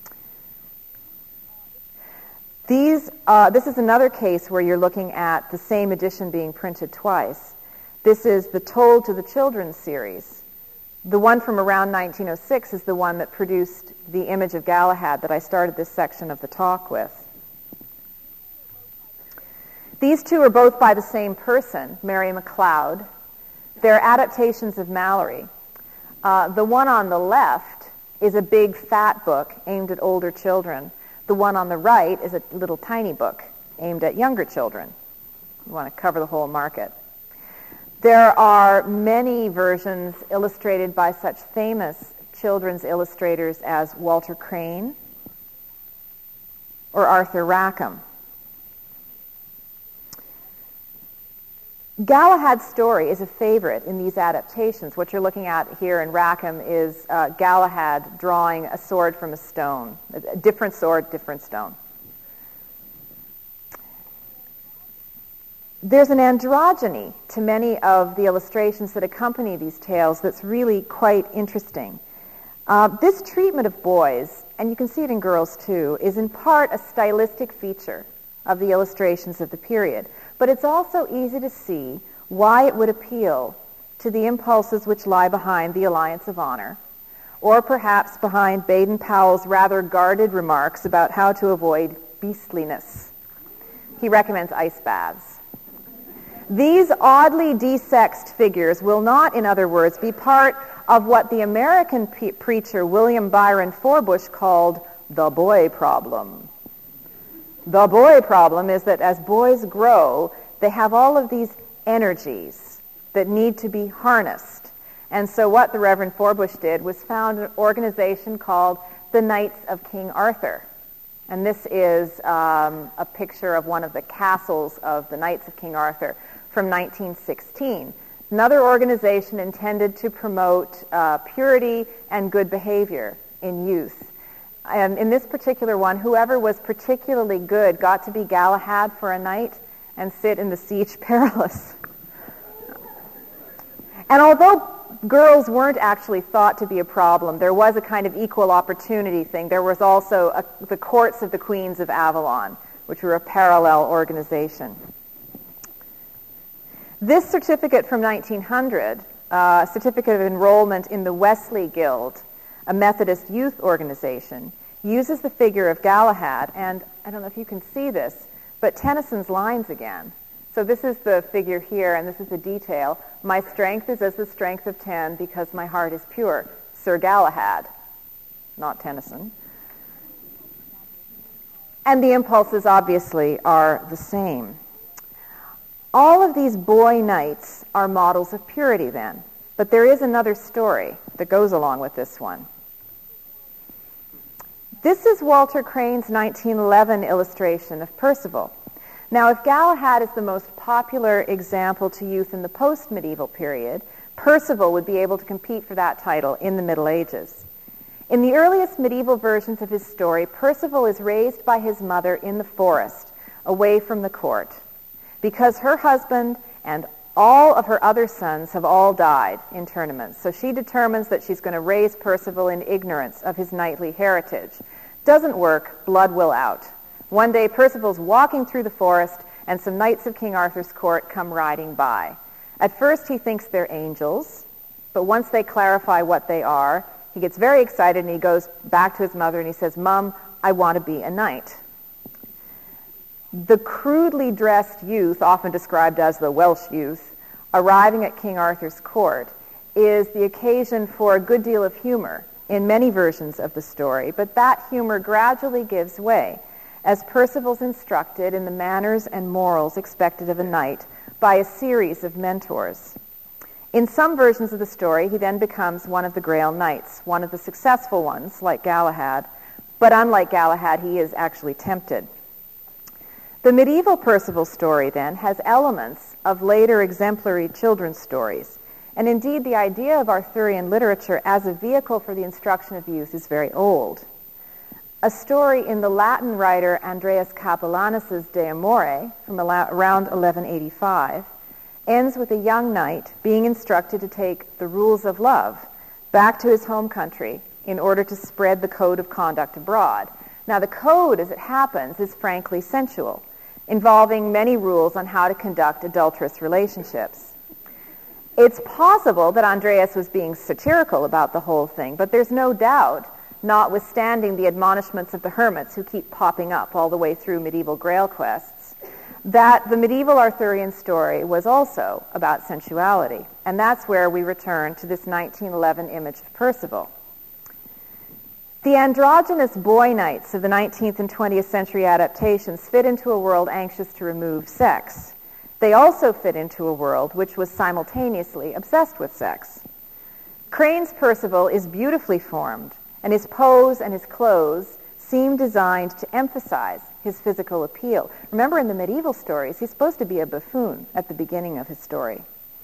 This is another case where you're looking at the same edition being printed twice. This is the Told to the Children series. The one from around 1906 is the one that produced the image of Galahad that I started this section of the talk with. These 2 are both by the same person, Mary MacLeod. They're adaptations of Malory. The one on the left is a big, fat book aimed at older children. The one on the right is a little tiny book aimed at younger children. You want to cover the whole market. There are many versions illustrated by such famous children's illustrators as Walter Crane or Arthur Rackham. Galahad's story is a favorite in these adaptations. What you're looking at here in Rackham is Galahad drawing a sword from a stone. A different sword, different stone. There's an androgyny to many of the illustrations that accompany these tales that's really quite interesting. This treatment of boys, and you can see it in girls too, is in part a stylistic feature of the illustrations of the period. But it's also easy to see why it would appeal to the impulses which lie behind the Alliance of Honor, or perhaps behind Baden-Powell's rather guarded remarks about how to avoid beastliness. He recommends ice baths. These oddly desexed figures will not, in other words, be part of what the American preacher William Byron Forbush called the boy problem. The boy problem is that as boys grow, they have all of these energies that need to be harnessed. And so what the Reverend Forbush did was found an organization called the Knights of King Arthur. And this is a picture of one of the castles of the Knights of King Arthur from 1916. Another organization intended to promote purity and good behavior in youth. And in this particular one, whoever was particularly good got to be Galahad for a night and sit in the Siege Perilous. And although girls weren't actually thought to be a problem, there was a kind of equal opportunity thing. There was also the Courts of the Queens of Avalon, which were a parallel organization. This certificate from 1900, Certificate of Enrollment in the Wesley Guild, a Methodist youth organization, uses the figure of Galahad, and I don't know if you can see this, but Tennyson's lines again. So this is the figure here, and this is the detail. My strength is as the strength of 10 because my heart is pure. Sir Galahad, not Tennyson. And the impulses obviously are the same. All of these boy knights are models of purity then, but there is another story that goes along with this one. This is Walter Crane's 1911 illustration of Percival. Now, if Galahad is the most popular example to youth in the post-medieval period, Percival would be able to compete for that title in the Middle Ages. In the earliest medieval versions of his story, Percival is raised by his mother in the forest, away from the court, because her husband and all of her other sons have all died in tournaments. So she determines that she's going to raise Percival in ignorance of his knightly heritage. Doesn't work, blood will out. One day Percival's walking through the forest and some knights of King Arthur's court come riding by. At first he thinks they're angels, but once they clarify what they are, he gets very excited and he goes back to his mother and he says, "Mom, I want to be a knight." The crudely dressed youth, often described as the Welsh youth, arriving at King Arthur's court, is the occasion for a good deal of humor in many versions of the story, but that humor gradually gives way as Percival's instructed in the manners and morals expected of a knight by a series of mentors. In some versions of the story, he then becomes one of the Grail Knights, one of the successful ones, like Galahad, but unlike Galahad, he is actually tempted. The medieval Percival story, then, has elements of later exemplary children's stories, and indeed the idea of Arthurian literature as a vehicle for the instruction of youth is very old. A story in the Latin writer Andreas Capellanus' De Amore from around 1185 ends with a young knight being instructed to take the rules of love back to his home country in order to spread the code of conduct abroad. Now, the code, as it happens, is frankly sensual, involving many rules on how to conduct adulterous relationships. It's possible that Andreas was being satirical about the whole thing, but there's no doubt, notwithstanding the admonishments of the hermits who keep popping up all the way through medieval Grail quests, that the medieval Arthurian story was also about sensuality. And that's where we return to this 1911 image of Percival. The androgynous boy knights of the 19th and 20th century adaptations fit into a world anxious to remove sex. They also fit into a world which was simultaneously obsessed with sex. Crane's Percival is beautifully formed, and his pose and his clothes seem designed to emphasize his physical appeal. Remember, in the medieval stories, he's supposed to be a buffoon at the beginning of his story.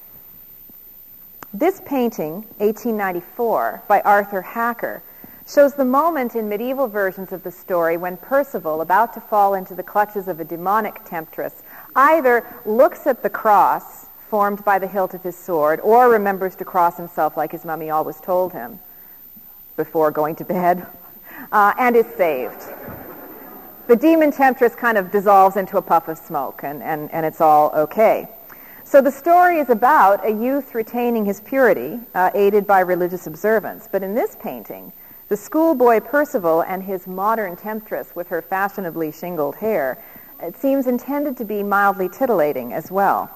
This painting, 1894, by Arthur Hacker, shows the moment in medieval versions of the story when Percival, about to fall into the clutches of a demonic temptress, either looks at the cross formed by the hilt of his sword or remembers to cross himself like his mummy always told him before going to bed, and is saved. The demon temptress kind of dissolves into a puff of smoke, and it's all okay. So the story is about a youth retaining his purity, aided by religious observance. But in this painting, the schoolboy Percival and his modern temptress with her fashionably shingled hair, it seems intended to be mildly titillating as well.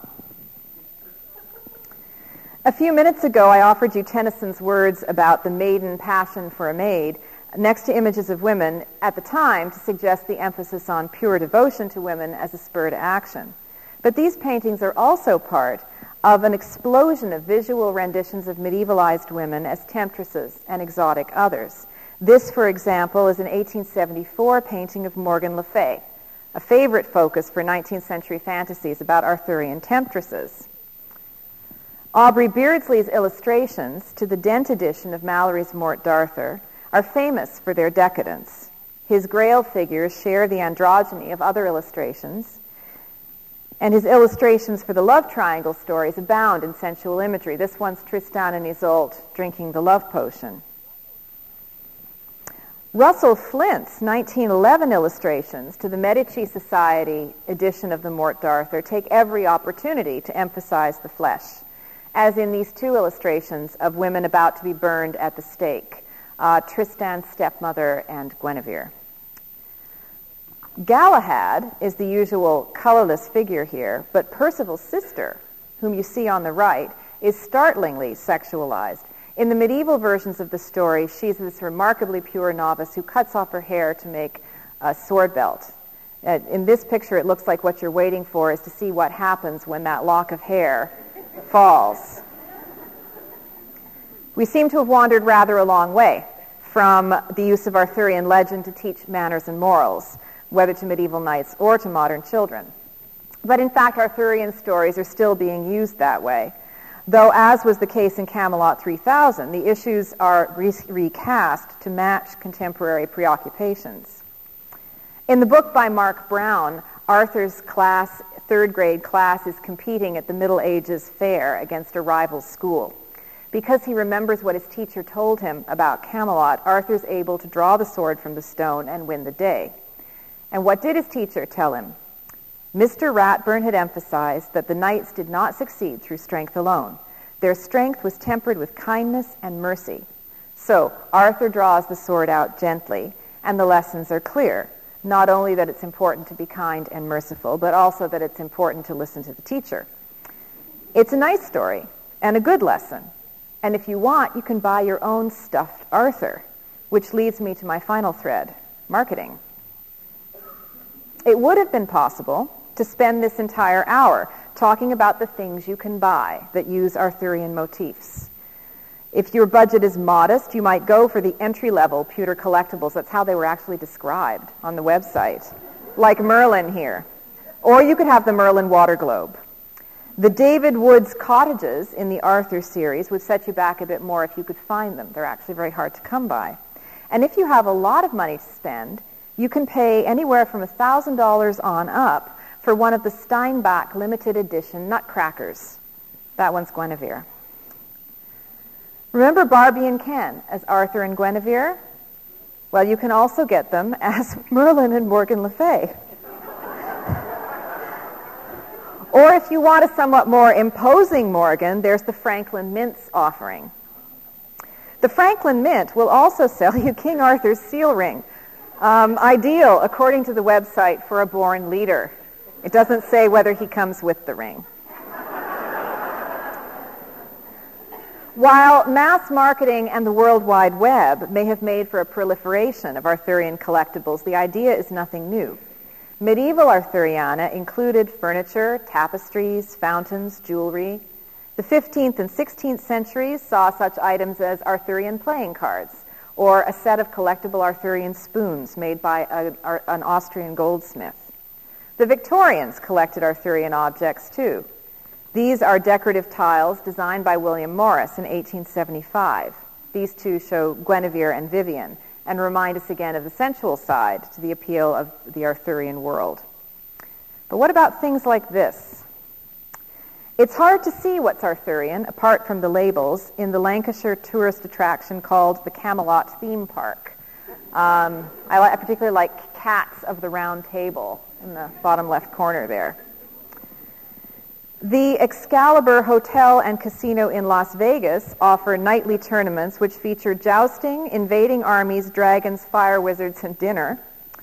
A few minutes ago, I offered you Tennyson's words about the maiden passion for a maid next to images of women at the time to suggest the emphasis on pure devotion to women as a spur to action. But these paintings are also part of an explosion of visual renditions of medievalized women as temptresses and exotic others. This, for example, is an 1874 painting of Morgan Le Fay, a favorite focus for 19th century fantasies about Arthurian temptresses. Aubrey Beardsley's illustrations to the Dent edition of Mallory's Morte d'Arthur are famous for their decadence. His Grail figures share the androgyny of other illustrations, and his illustrations for the love triangle stories abound in sensual imagery. This one's Tristan and Isolde drinking the love potion. Russell Flint's 1911 illustrations to the Medici Society edition of the Morte d'Arthur take every opportunity to emphasize the flesh, as in these two illustrations of women about to be burned at the stake, Tristan's stepmother and Guinevere. Galahad is the usual colorless figure here, but Percival's sister, whom you see on the right, is startlingly sexualized. In the medieval versions of the story, she's this remarkably pure novice who cuts off her hair to make a sword belt. In this picture, it looks like what you're waiting for is to see what happens when that lock of hair falls. We seem to have wandered rather a long way from the use of Arthurian legend to teach manners and morals, whether to medieval knights or to modern children. But in fact, Arthurian stories are still being used that way, though, as was the case in Camelot 3000, the issues are recast to match contemporary preoccupations. In the book by Mark Brown, Arthur's third grade class is competing at the Middle Ages fair against a rival school. Because he remembers what his teacher told him about Camelot, Arthur's able to draw the sword from the stone and win the day. And what did his teacher tell him? Mr. Ratburn had emphasized that the knights did not succeed through strength alone. Their strength was tempered with kindness and mercy. So Arthur draws the sword out gently, and the lessons are clear. Not only that it's important to be kind and merciful, but also that it's important to listen to the teacher. It's a nice story and a good lesson. And if you want, you can buy your own stuffed Arthur, which leads me to my final thread, marketing. It would have been possible to spend this entire hour talking about the things you can buy that use Arthurian motifs. If your budget is modest, you might go for the entry-level pewter collectibles. That's how they were actually described on the website, like Merlin here. Or you could have the Merlin water globe. The David Woods cottages in the Arthur series would set you back a bit more if you could find them. They're actually very hard to come by. And if you have a lot of money to spend, you can pay anywhere from $1,000 on up for one of the Steinbach limited edition nutcrackers. That one's Guinevere. Remember Barbie and Ken as Arthur and Guinevere? Well, you can also get them as Merlin and Morgan Le Fay. Or if you want a somewhat more imposing Morgan, there's the Franklin Mint's offering. The Franklin Mint will also sell you King Arthur's seal ring, ideal, according to the website, for a born leader. It doesn't say whether he comes with the ring. While mass marketing and the World Wide Web may have made for a proliferation of Arthurian collectibles, the idea is nothing new. Medieval Arthuriana included furniture, tapestries, fountains, jewelry. The 15th and 16th centuries saw such items as Arthurian playing cards, or a set of collectible Arthurian spoons made by an Austrian goldsmith. The Victorians collected Arthurian objects too. These are decorative tiles designed by William Morris in 1875. These two show Guinevere and Vivian and remind us again of the sensual side to the appeal of the Arthurian world. But what about things like this? It's hard to see what's Arthurian, apart from the labels, in the Lancashire tourist attraction called the Camelot Theme Park. I particularly like Cats of the Round Table in the bottom left corner there. The Excalibur Hotel and Casino in Las Vegas offer nightly tournaments which feature jousting, invading armies, dragons, fire wizards, and dinner.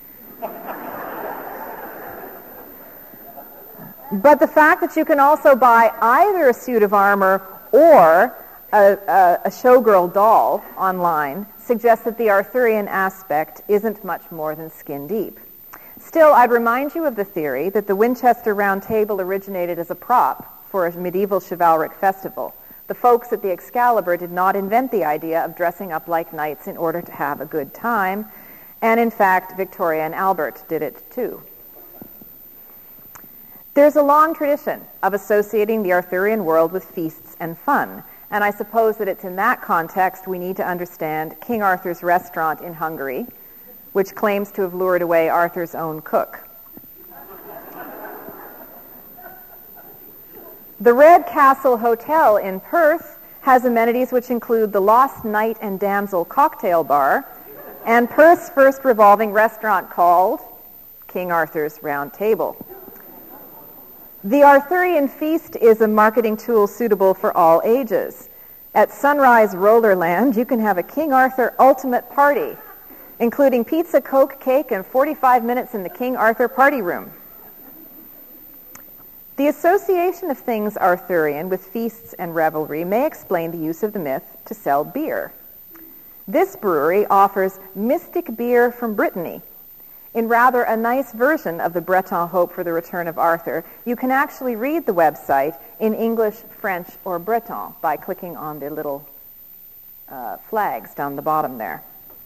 But the fact that you can also buy either a suit of armor or a showgirl doll online suggests that the Arthurian aspect isn't much more than skin deep. Still, I'd remind you of the theory that the Winchester Round Table originated as a prop for a medieval chivalric festival, The folks at the Excalibur did not invent the idea of dressing up like knights in order to have a good time, and in fact, Victoria and Albert did it too. There's a long tradition of associating the Arthurian world with feasts and fun, and I suppose that it's in that context we need to understand King Arthur's restaurant in Hungary, which claims to have lured away Arthur's own cook. The Red Castle Hotel in Perth has amenities which include the Lost Knight and Damsel cocktail bar and Perth's first revolving restaurant called King Arthur's Round Table. The Arthurian feast is a marketing tool suitable for all ages. At Sunrise Rollerland, you can have a King Arthur ultimate party, including pizza, Coke, cake, and 45 minutes in the King Arthur party room. The association of things Arthurian with feasts and revelry may explain the use of the myth to sell beer. This brewery offers mystic beer from Brittany. In rather a nice version of the Breton hope for the return of Arthur, you can actually read the website in English, French, or Breton by clicking on the little flags down the bottom there.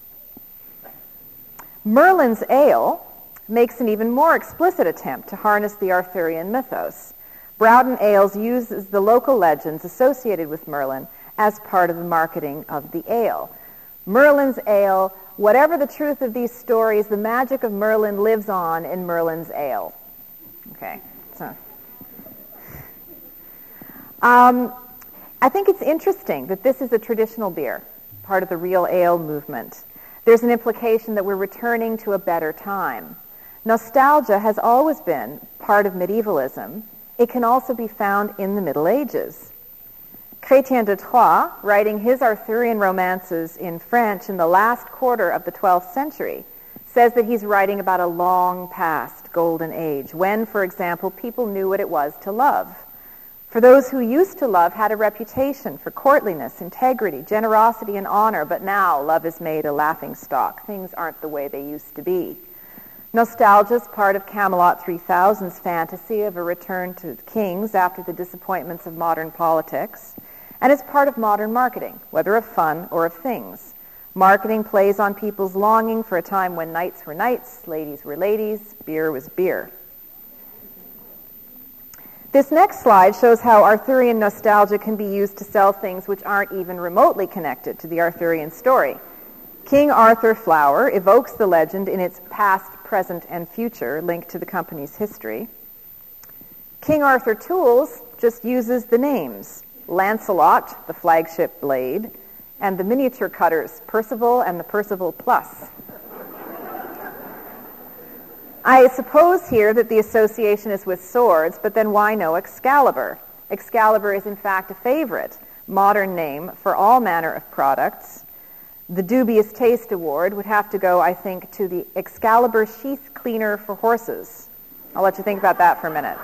Merlin's Ale makes an even more explicit attempt to harness the Arthurian mythos. Browden Ales uses the local legends associated with Merlin as part of the marketing of the ale. Merlin's Ale, whatever the truth of these stories, the magic of Merlin lives on in Merlin's Ale. Okay, so I think it's interesting that this is a traditional beer, part of the real ale movement. There's an implication that we're returning to a better time. Nostalgia has always been part of medievalism. It can also be found in the Middle Ages. Chrétien de Troyes, writing his Arthurian romances in French in the last quarter of the 12th century, says that he's writing about a long past golden age, when, for example, people knew what it was to love. For those who used to love had a reputation for courtliness, integrity, generosity, and honor, but now love is made a laughingstock. Things aren't the way they used to be. Nostalgia is part of Camelot 3000's fantasy of a return to kings after the disappointments of modern politics, and is part of modern marketing, whether of fun or of things. Marketing plays on people's longing for a time when knights were knights, ladies were ladies, beer was beer. This next slide shows how Arthurian nostalgia can be used to sell things which aren't even remotely connected to the Arthurian story. King Arthur Flour evokes the legend in its past, present, and future linked to the company's history. King Arthur Tools just uses the names Lancelot, the flagship blade, and the miniature cutters Percival and the Percival Plus. I suppose here that the association is with swords, but then why no Excalibur? Excalibur is in fact a favorite, modern name for all manner of products. The Dubious Taste Award would have to go, I think, to the Excalibur Sheath Cleaner for Horses. I'll let you think about that for a minute.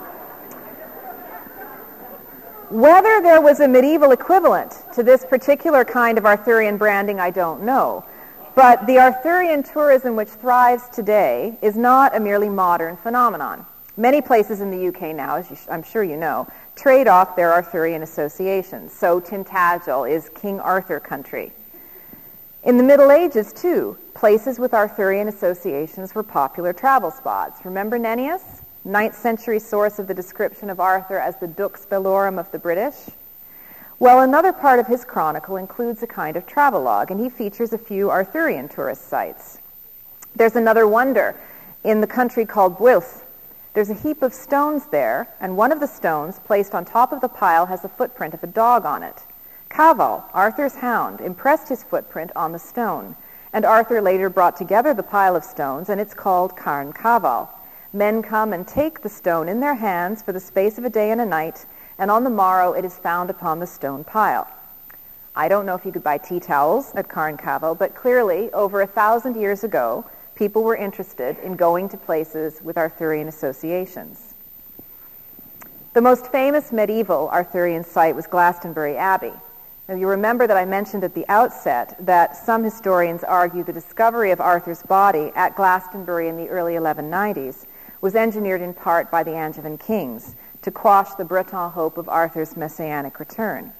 Whether there was a medieval equivalent to this particular kind of Arthurian branding, I don't know. But the Arthurian tourism which thrives today is not a merely modern phenomenon. Many places in the UK now, as I'm sure you know, trade off their Arthurian associations. So Tintagel is King Arthur country. In the Middle Ages, too, places with Arthurian associations were popular travel spots. Remember Nennius, 9th century source of the description of Arthur as the Dux Bellorum of the British? Well, another part of his chronicle includes a kind of travelogue, and he features a few Arthurian tourist sites. There's another wonder in the country called Builth. There's a heap of stones there, and one of the stones placed on top of the pile has the footprint of a dog on it. Cavall, Arthur's hound, impressed his footprint on the stone, and Arthur later brought together the pile of stones, and it's called Carn Cavall. Men come and take the stone in their hands for the space of a day and a night, and on the morrow it is found upon the stone pile. I don't know if you could buy tea towels at Carn Cavall, but clearly, over 1,000 years ago, people were interested in going to places with Arthurian associations. The most famous medieval Arthurian site was Glastonbury Abbey. Now, you remember that I mentioned at the outset that some historians argue the discovery of Arthur's body at Glastonbury in the early 1190s was engineered in part by the Angevin kings to quash the Breton hope of Arthur's messianic return.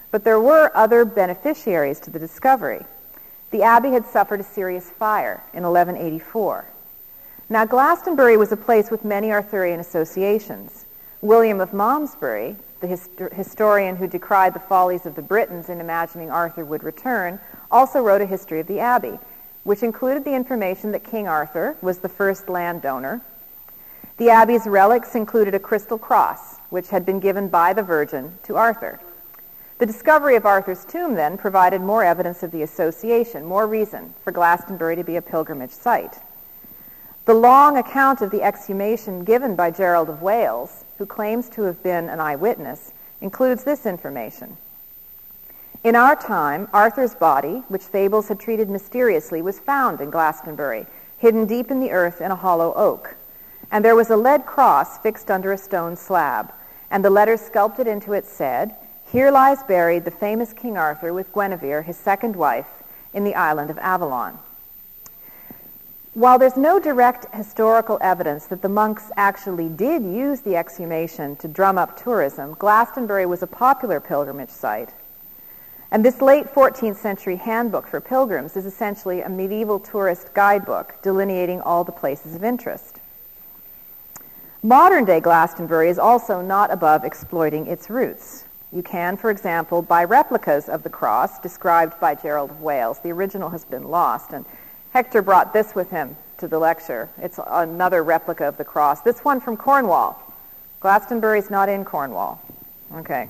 But there were other beneficiaries to the discovery. The abbey had suffered a serious fire in 1184. Now, Glastonbury was a place with many Arthurian associations. William of Malmesbury, the historian who decried the follies of the Britons in imagining Arthur would return, also wrote a history of the abbey, which included the information that King Arthur was the first landowner. The abbey's relics included a crystal cross, which had been given by the Virgin to Arthur. The discovery of Arthur's tomb, then, provided more evidence of the association, more reason for Glastonbury to be a pilgrimage site. The long account of the exhumation given by Gerald of Wales, who claims to have been an eyewitness, includes this information. In our time, Arthur's body, which fables had treated mysteriously, was found in Glastonbury, hidden deep in the earth in a hollow oak. And there was a lead cross fixed under a stone slab, and the letters sculpted into it said, "Here lies buried the famous King Arthur with Guinevere, his second wife, in the island of Avalon." While there's no direct historical evidence that the monks actually did use the exhumation to drum up tourism, Glastonbury was a popular pilgrimage site. And this late 14th century handbook for pilgrims is essentially a medieval tourist guidebook delineating all the places of interest. Modern-day Glastonbury is also not above exploiting its roots. You can, for example, buy replicas of the cross described by Gerald of Wales. The original has been lost, and Hector brought this with him to the lecture. It's another replica of the cross. This one from Cornwall. Glastonbury's not in Cornwall. Okay.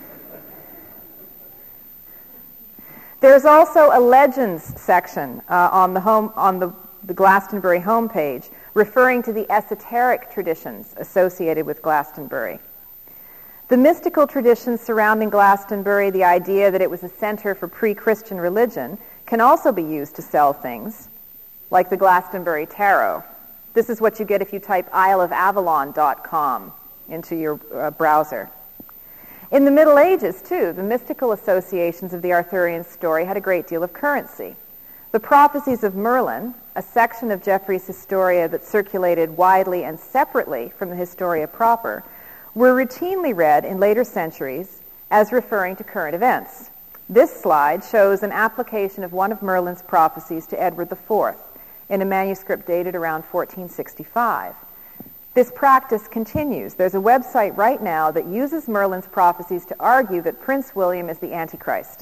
There's also a legends section on the Glastonbury homepage referring to the esoteric traditions associated with Glastonbury. The mystical traditions surrounding Glastonbury, the idea that it was a center for pre-Christian religion, can also be used to sell things, like the Glastonbury Tarot. This is what you get if you type isleofavalon.com into your browser. In the Middle Ages, too, the mystical associations of the Arthurian story had a great deal of currency. The prophecies of Merlin, a section of Geoffrey's Historia that circulated widely and separately from the Historia proper, were routinely read in later centuries as referring to current events. This slide shows an application of one of Merlin's prophecies to Edward IV in a manuscript dated around 1465. This practice continues. There's a website right now that uses Merlin's prophecies to argue that Prince William is the Antichrist.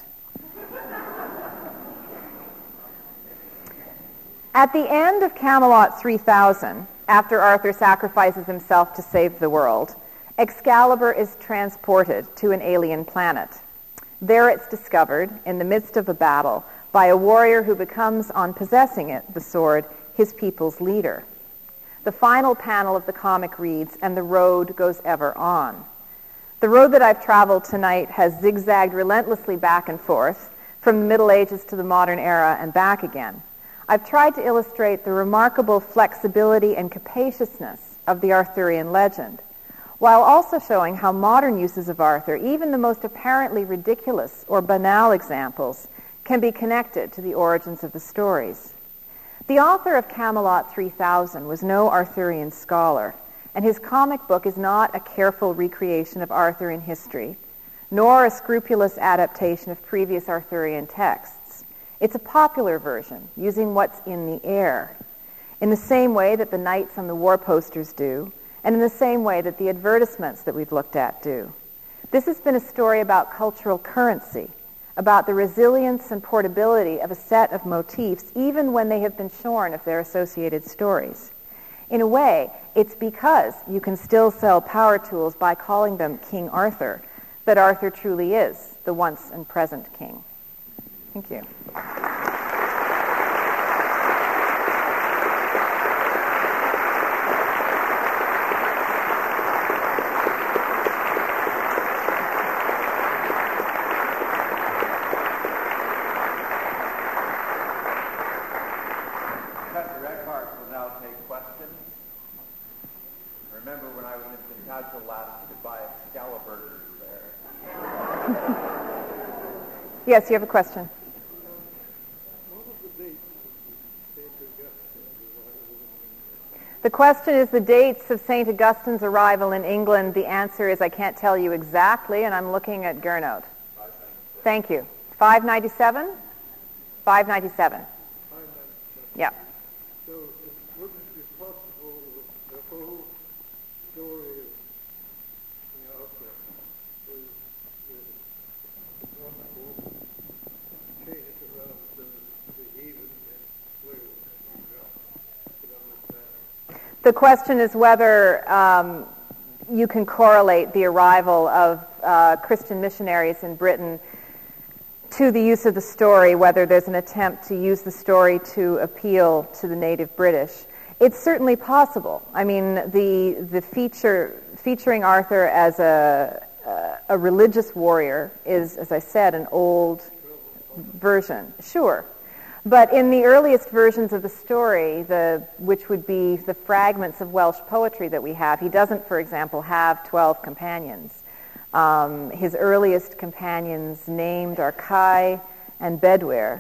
At the end of Camelot 3000, after Arthur sacrifices himself to save the world, Excalibur is transported to an alien planet. There it's discovered, in the midst of a battle, by a warrior who becomes, on possessing it, the sword, his people's leader. The final panel of the comic reads, "And the road goes ever on." The road that I've traveled tonight has zigzagged relentlessly back and forth, from the Middle Ages to the modern era and back again. I've tried to illustrate the remarkable flexibility and capaciousness of the Arthurian legend, while also showing how modern uses of Arthur, even the most apparently ridiculous or banal examples, can be connected to the origins of the stories. The author of Camelot 3000 was no Arthurian scholar, and his comic book is not a careful recreation of Arthurian history, nor a scrupulous adaptation of previous Arthurian texts. It's a popular version, using what's in the air, in the same way that the knights on the war posters do, and in the same way that the advertisements that we've looked at do. This has been a story about cultural currency, about the resilience and portability of a set of motifs, even when they have been shorn of their associated stories. In a way, it's because you can still sell power tools by calling them King Arthur that Arthur truly is the once and present king. Thank you. Yes, you have a question. The question is the dates of St. Augustine's arrival in England. The answer is I can't tell you exactly, and I'm looking at Gernot. Thank you. 597? 597. Yeah. So it wouldn't be possible that the whole story of King Arthur was wonderful change around the even in Wales could understand. The question is whether you can correlate the arrival of Christian missionaries in Britain to the use of the story, whether there's an attempt to use the story to appeal to the native British. It's certainly possible. I mean, the featuring Arthur as a religious warrior is, as I said, an old version. Sure. But in the earliest versions of the story, which would be the fragments of Welsh poetry that we have, he doesn't, for example, have 12 companions. His earliest companions named are Kai and Bedwyr.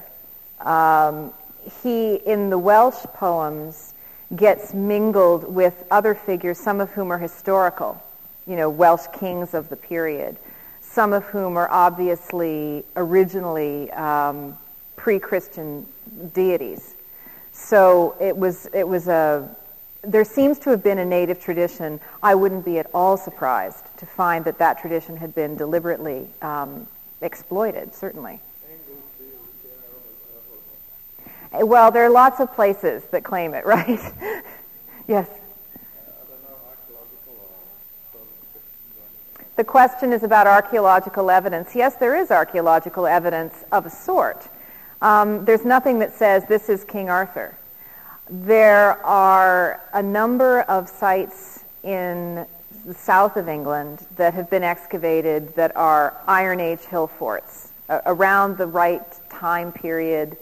He, in the Welsh poems, gets mingled with other figures, some of whom are historical, Welsh kings of the period, some of whom are obviously originally pre-Christian deities. So there seems to have been a native tradition. I wouldn't be at all surprised to find that tradition had been deliberately exploited, certainly. Well, there are lots of places that claim it, right? Yes. The question is about archaeological evidence. Yes, there is archaeological evidence of a sort. There's nothing that says this is King Arthur. There are a number of sites in the south of England that have been excavated that are Iron Age hill forts around the right time period,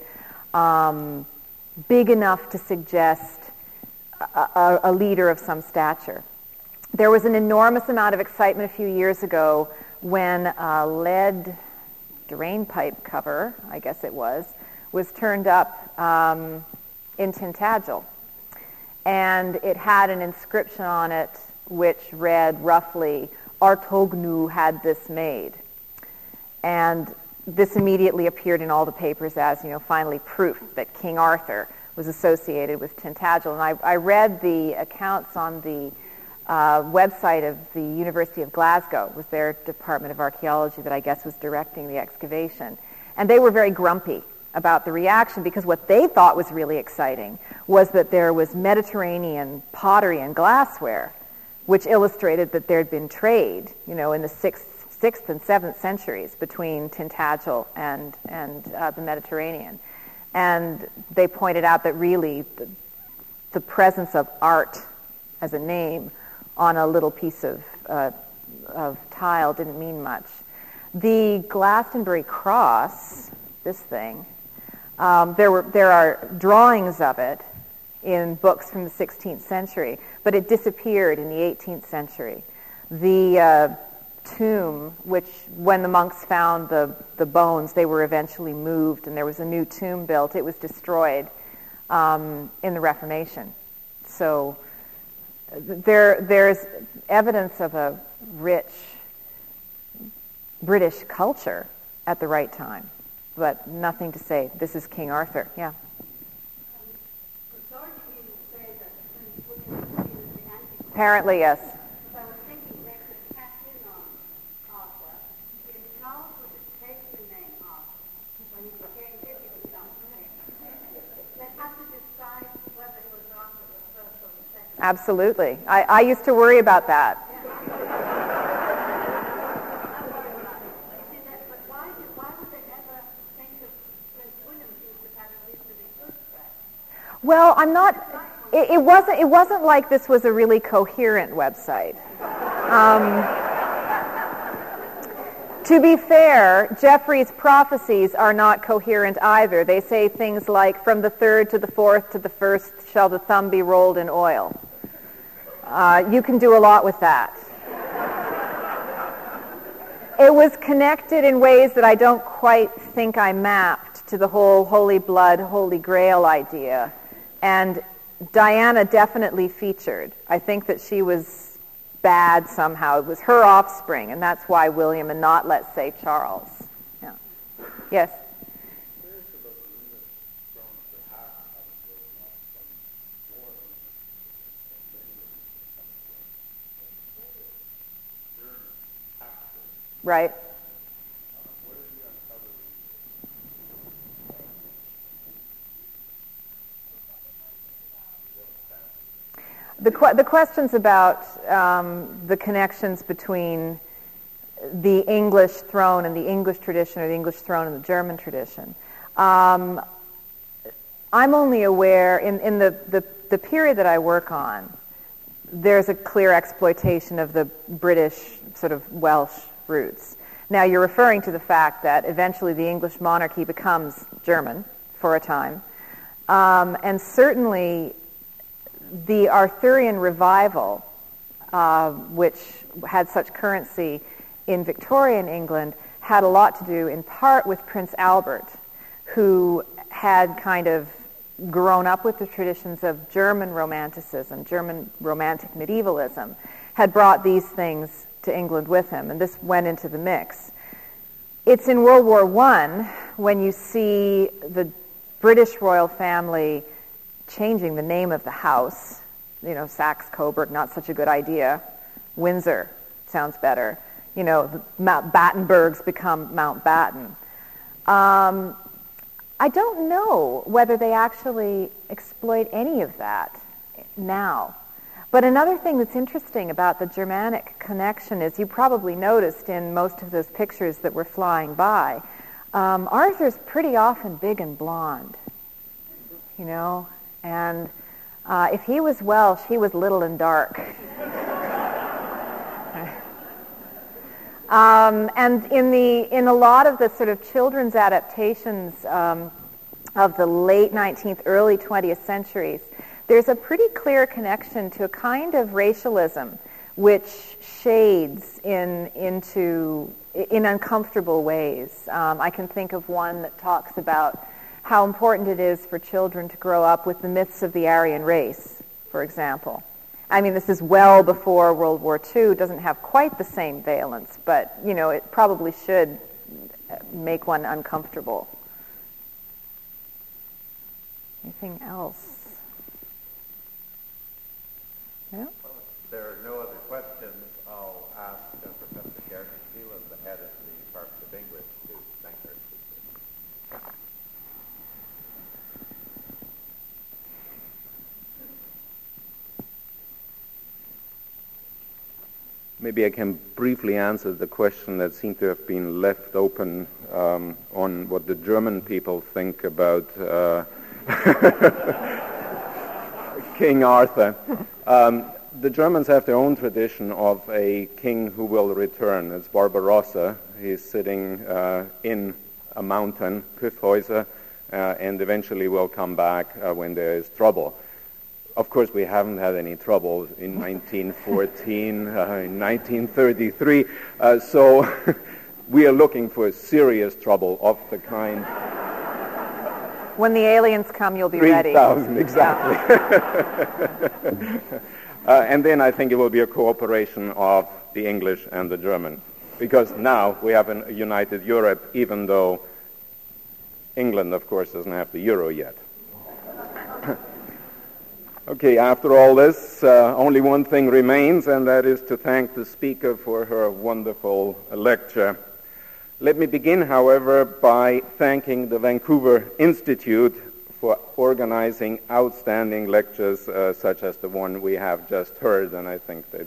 big enough to suggest a leader of some stature. There was an enormous amount of excitement a few years ago when a lead drain pipe cover, I guess it was turned up in Tintagel. And it had an inscription on it which read roughly, Artognu had this made. And this immediately appeared in all the papers as, finally proof that King Arthur was associated with Tintagel. And I read the accounts on the website of the University of Glasgow. It was their Department of Archaeology that I guess was directing the excavation. And they were very grumpy about the reaction because what they thought was really exciting was that there was Mediterranean pottery and glassware, which illustrated that there had been trade, in the 6th and 7th centuries between Tintagel and the Mediterranean. And they pointed out that really the presence of art as a name on a little piece of tile didn't mean much. The Glastonbury cross, this thing, there are drawings of it in books from the 16th century, but it disappeared in the 18th century. The tomb, which when the monks found the bones, they were eventually moved and there was a new tomb built. It was destroyed in the Reformation. So there's evidence of a rich British culture at the right time, but nothing to say this is King Arthur. Yeah. Apparently, yes. I was thinking they could tap in on Arthur. If Charles was to take the name Arthur when he became King of something, they'd have to decide whether it was Arthur the first or the second. Absolutely. I used to worry about that. Well, I'm not. It wasn't like this was a really coherent website. To be fair, Geoffrey's prophecies are not coherent either. They say things like, from the 3rd to the 4th to the 1st shall the thumb be rolled in oil. You can do a lot with that. It was connected in ways that I don't quite think I mapped to the whole Holy Blood, Holy Grail idea. And Diana definitely featured. I think that she was bad somehow. It was her offspring, and that's why William and not, let's say, Charles. Yeah. Yes. Right. The questions about the connections between the English throne and the English tradition, or the English throne and the German tradition. I'm only aware, in the period that I work on, there's a clear exploitation of the British sort of Welsh roots. Now, you're referring to the fact that eventually the English monarchy becomes German for a time. And certainly the Arthurian revival, which had such currency in Victorian England, had a lot to do in part with Prince Albert, who had kind of grown up with the traditions of German Romanticism, German Romantic medievalism, had brought these things to England with him, and this went into the mix. It's in World War I when you see the British royal family changing the name of the house. Saxe-Coburg, not such a good idea. Windsor sounds better. The Battenbergs become Mountbatten. I don't know whether they actually exploit any of that now. But another thing that's interesting about the Germanic connection is, you probably noticed in most of those pictures that were flying by, Arthur's pretty often big and blonde, and if he was Welsh, he was little and dark. And in a lot of the sort of children's adaptations of the late 19th, early 20th centuries, there's a pretty clear connection to a kind of racialism which shades in uncomfortable ways. I can think of one that talks about how important it is for children to grow up with the myths of the Aryan race, for example. I mean, this is well before World War II. It doesn't have quite the same valence, but, it probably should make one uncomfortable. Anything else? Yeah? Well, if there are no other questions, I'll ask Professor Gerrit Phelan, the head of the Department of English, to thank our speaker. Maybe I can briefly answer the question that seemed to have been left open on what the German people think about King Arthur. The Germans have their own tradition of a king who will return. It's Barbarossa. He's sitting in a mountain, Kyffhäuser, and eventually will come back when there is trouble. Of course, we haven't had any trouble in 1914, in 1933, so we are looking for serious trouble of the kind. When the aliens come, you'll be ready. 3,000, exactly. And then I think it will be a cooperation of the English and the German, because now we have a united Europe, even though England, of course, doesn't have the euro yet. Okay, after all this, only one thing remains, and that is to thank the speaker for her wonderful lecture. Let me begin, however, by thanking the Vancouver Institute for organizing outstanding lectures such as the one we have just heard, and I think that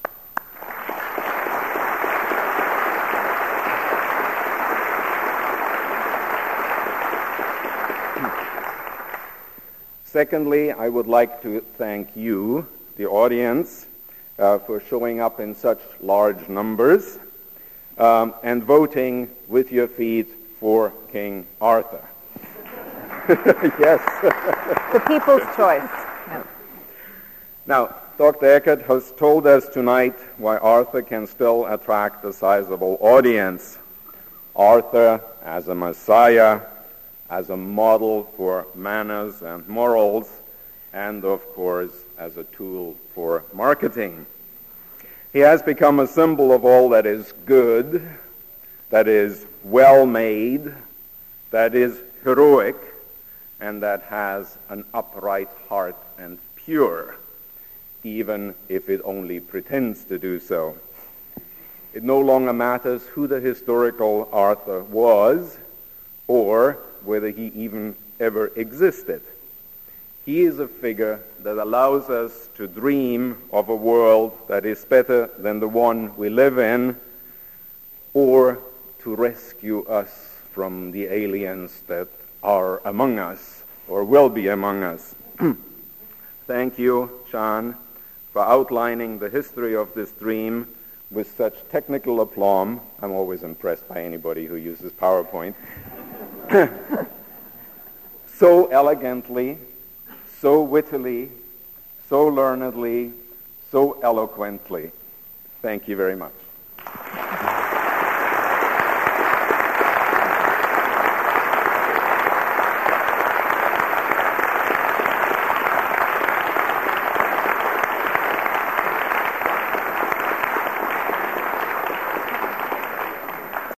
Secondly, I would like to thank you, the audience, for showing up in such large numbers and voting with your feet for King Arthur. Yes. The people's choice. Yeah. Now, Dr. Eckert has told us tonight why Arthur can still attract a sizable audience. Arthur as a messiah, as a model for manners and morals, and of course as a tool for marketing. He has become a symbol of all that is good, that is well made, that is heroic and that has an upright heart and pure, even if it only pretends to do so. It no longer matters who the historical Arthur was or whether he even ever existed. He is a figure that allows us to dream of a world that is better than the one we live in, or to rescue us from the aliens that are among us or will be among us. Thank you, John, for outlining the history of this dream with such technical aplomb. I'm always impressed by anybody who uses PowerPoint. So elegantly, so wittily, so learnedly, so eloquently. Thank you very much.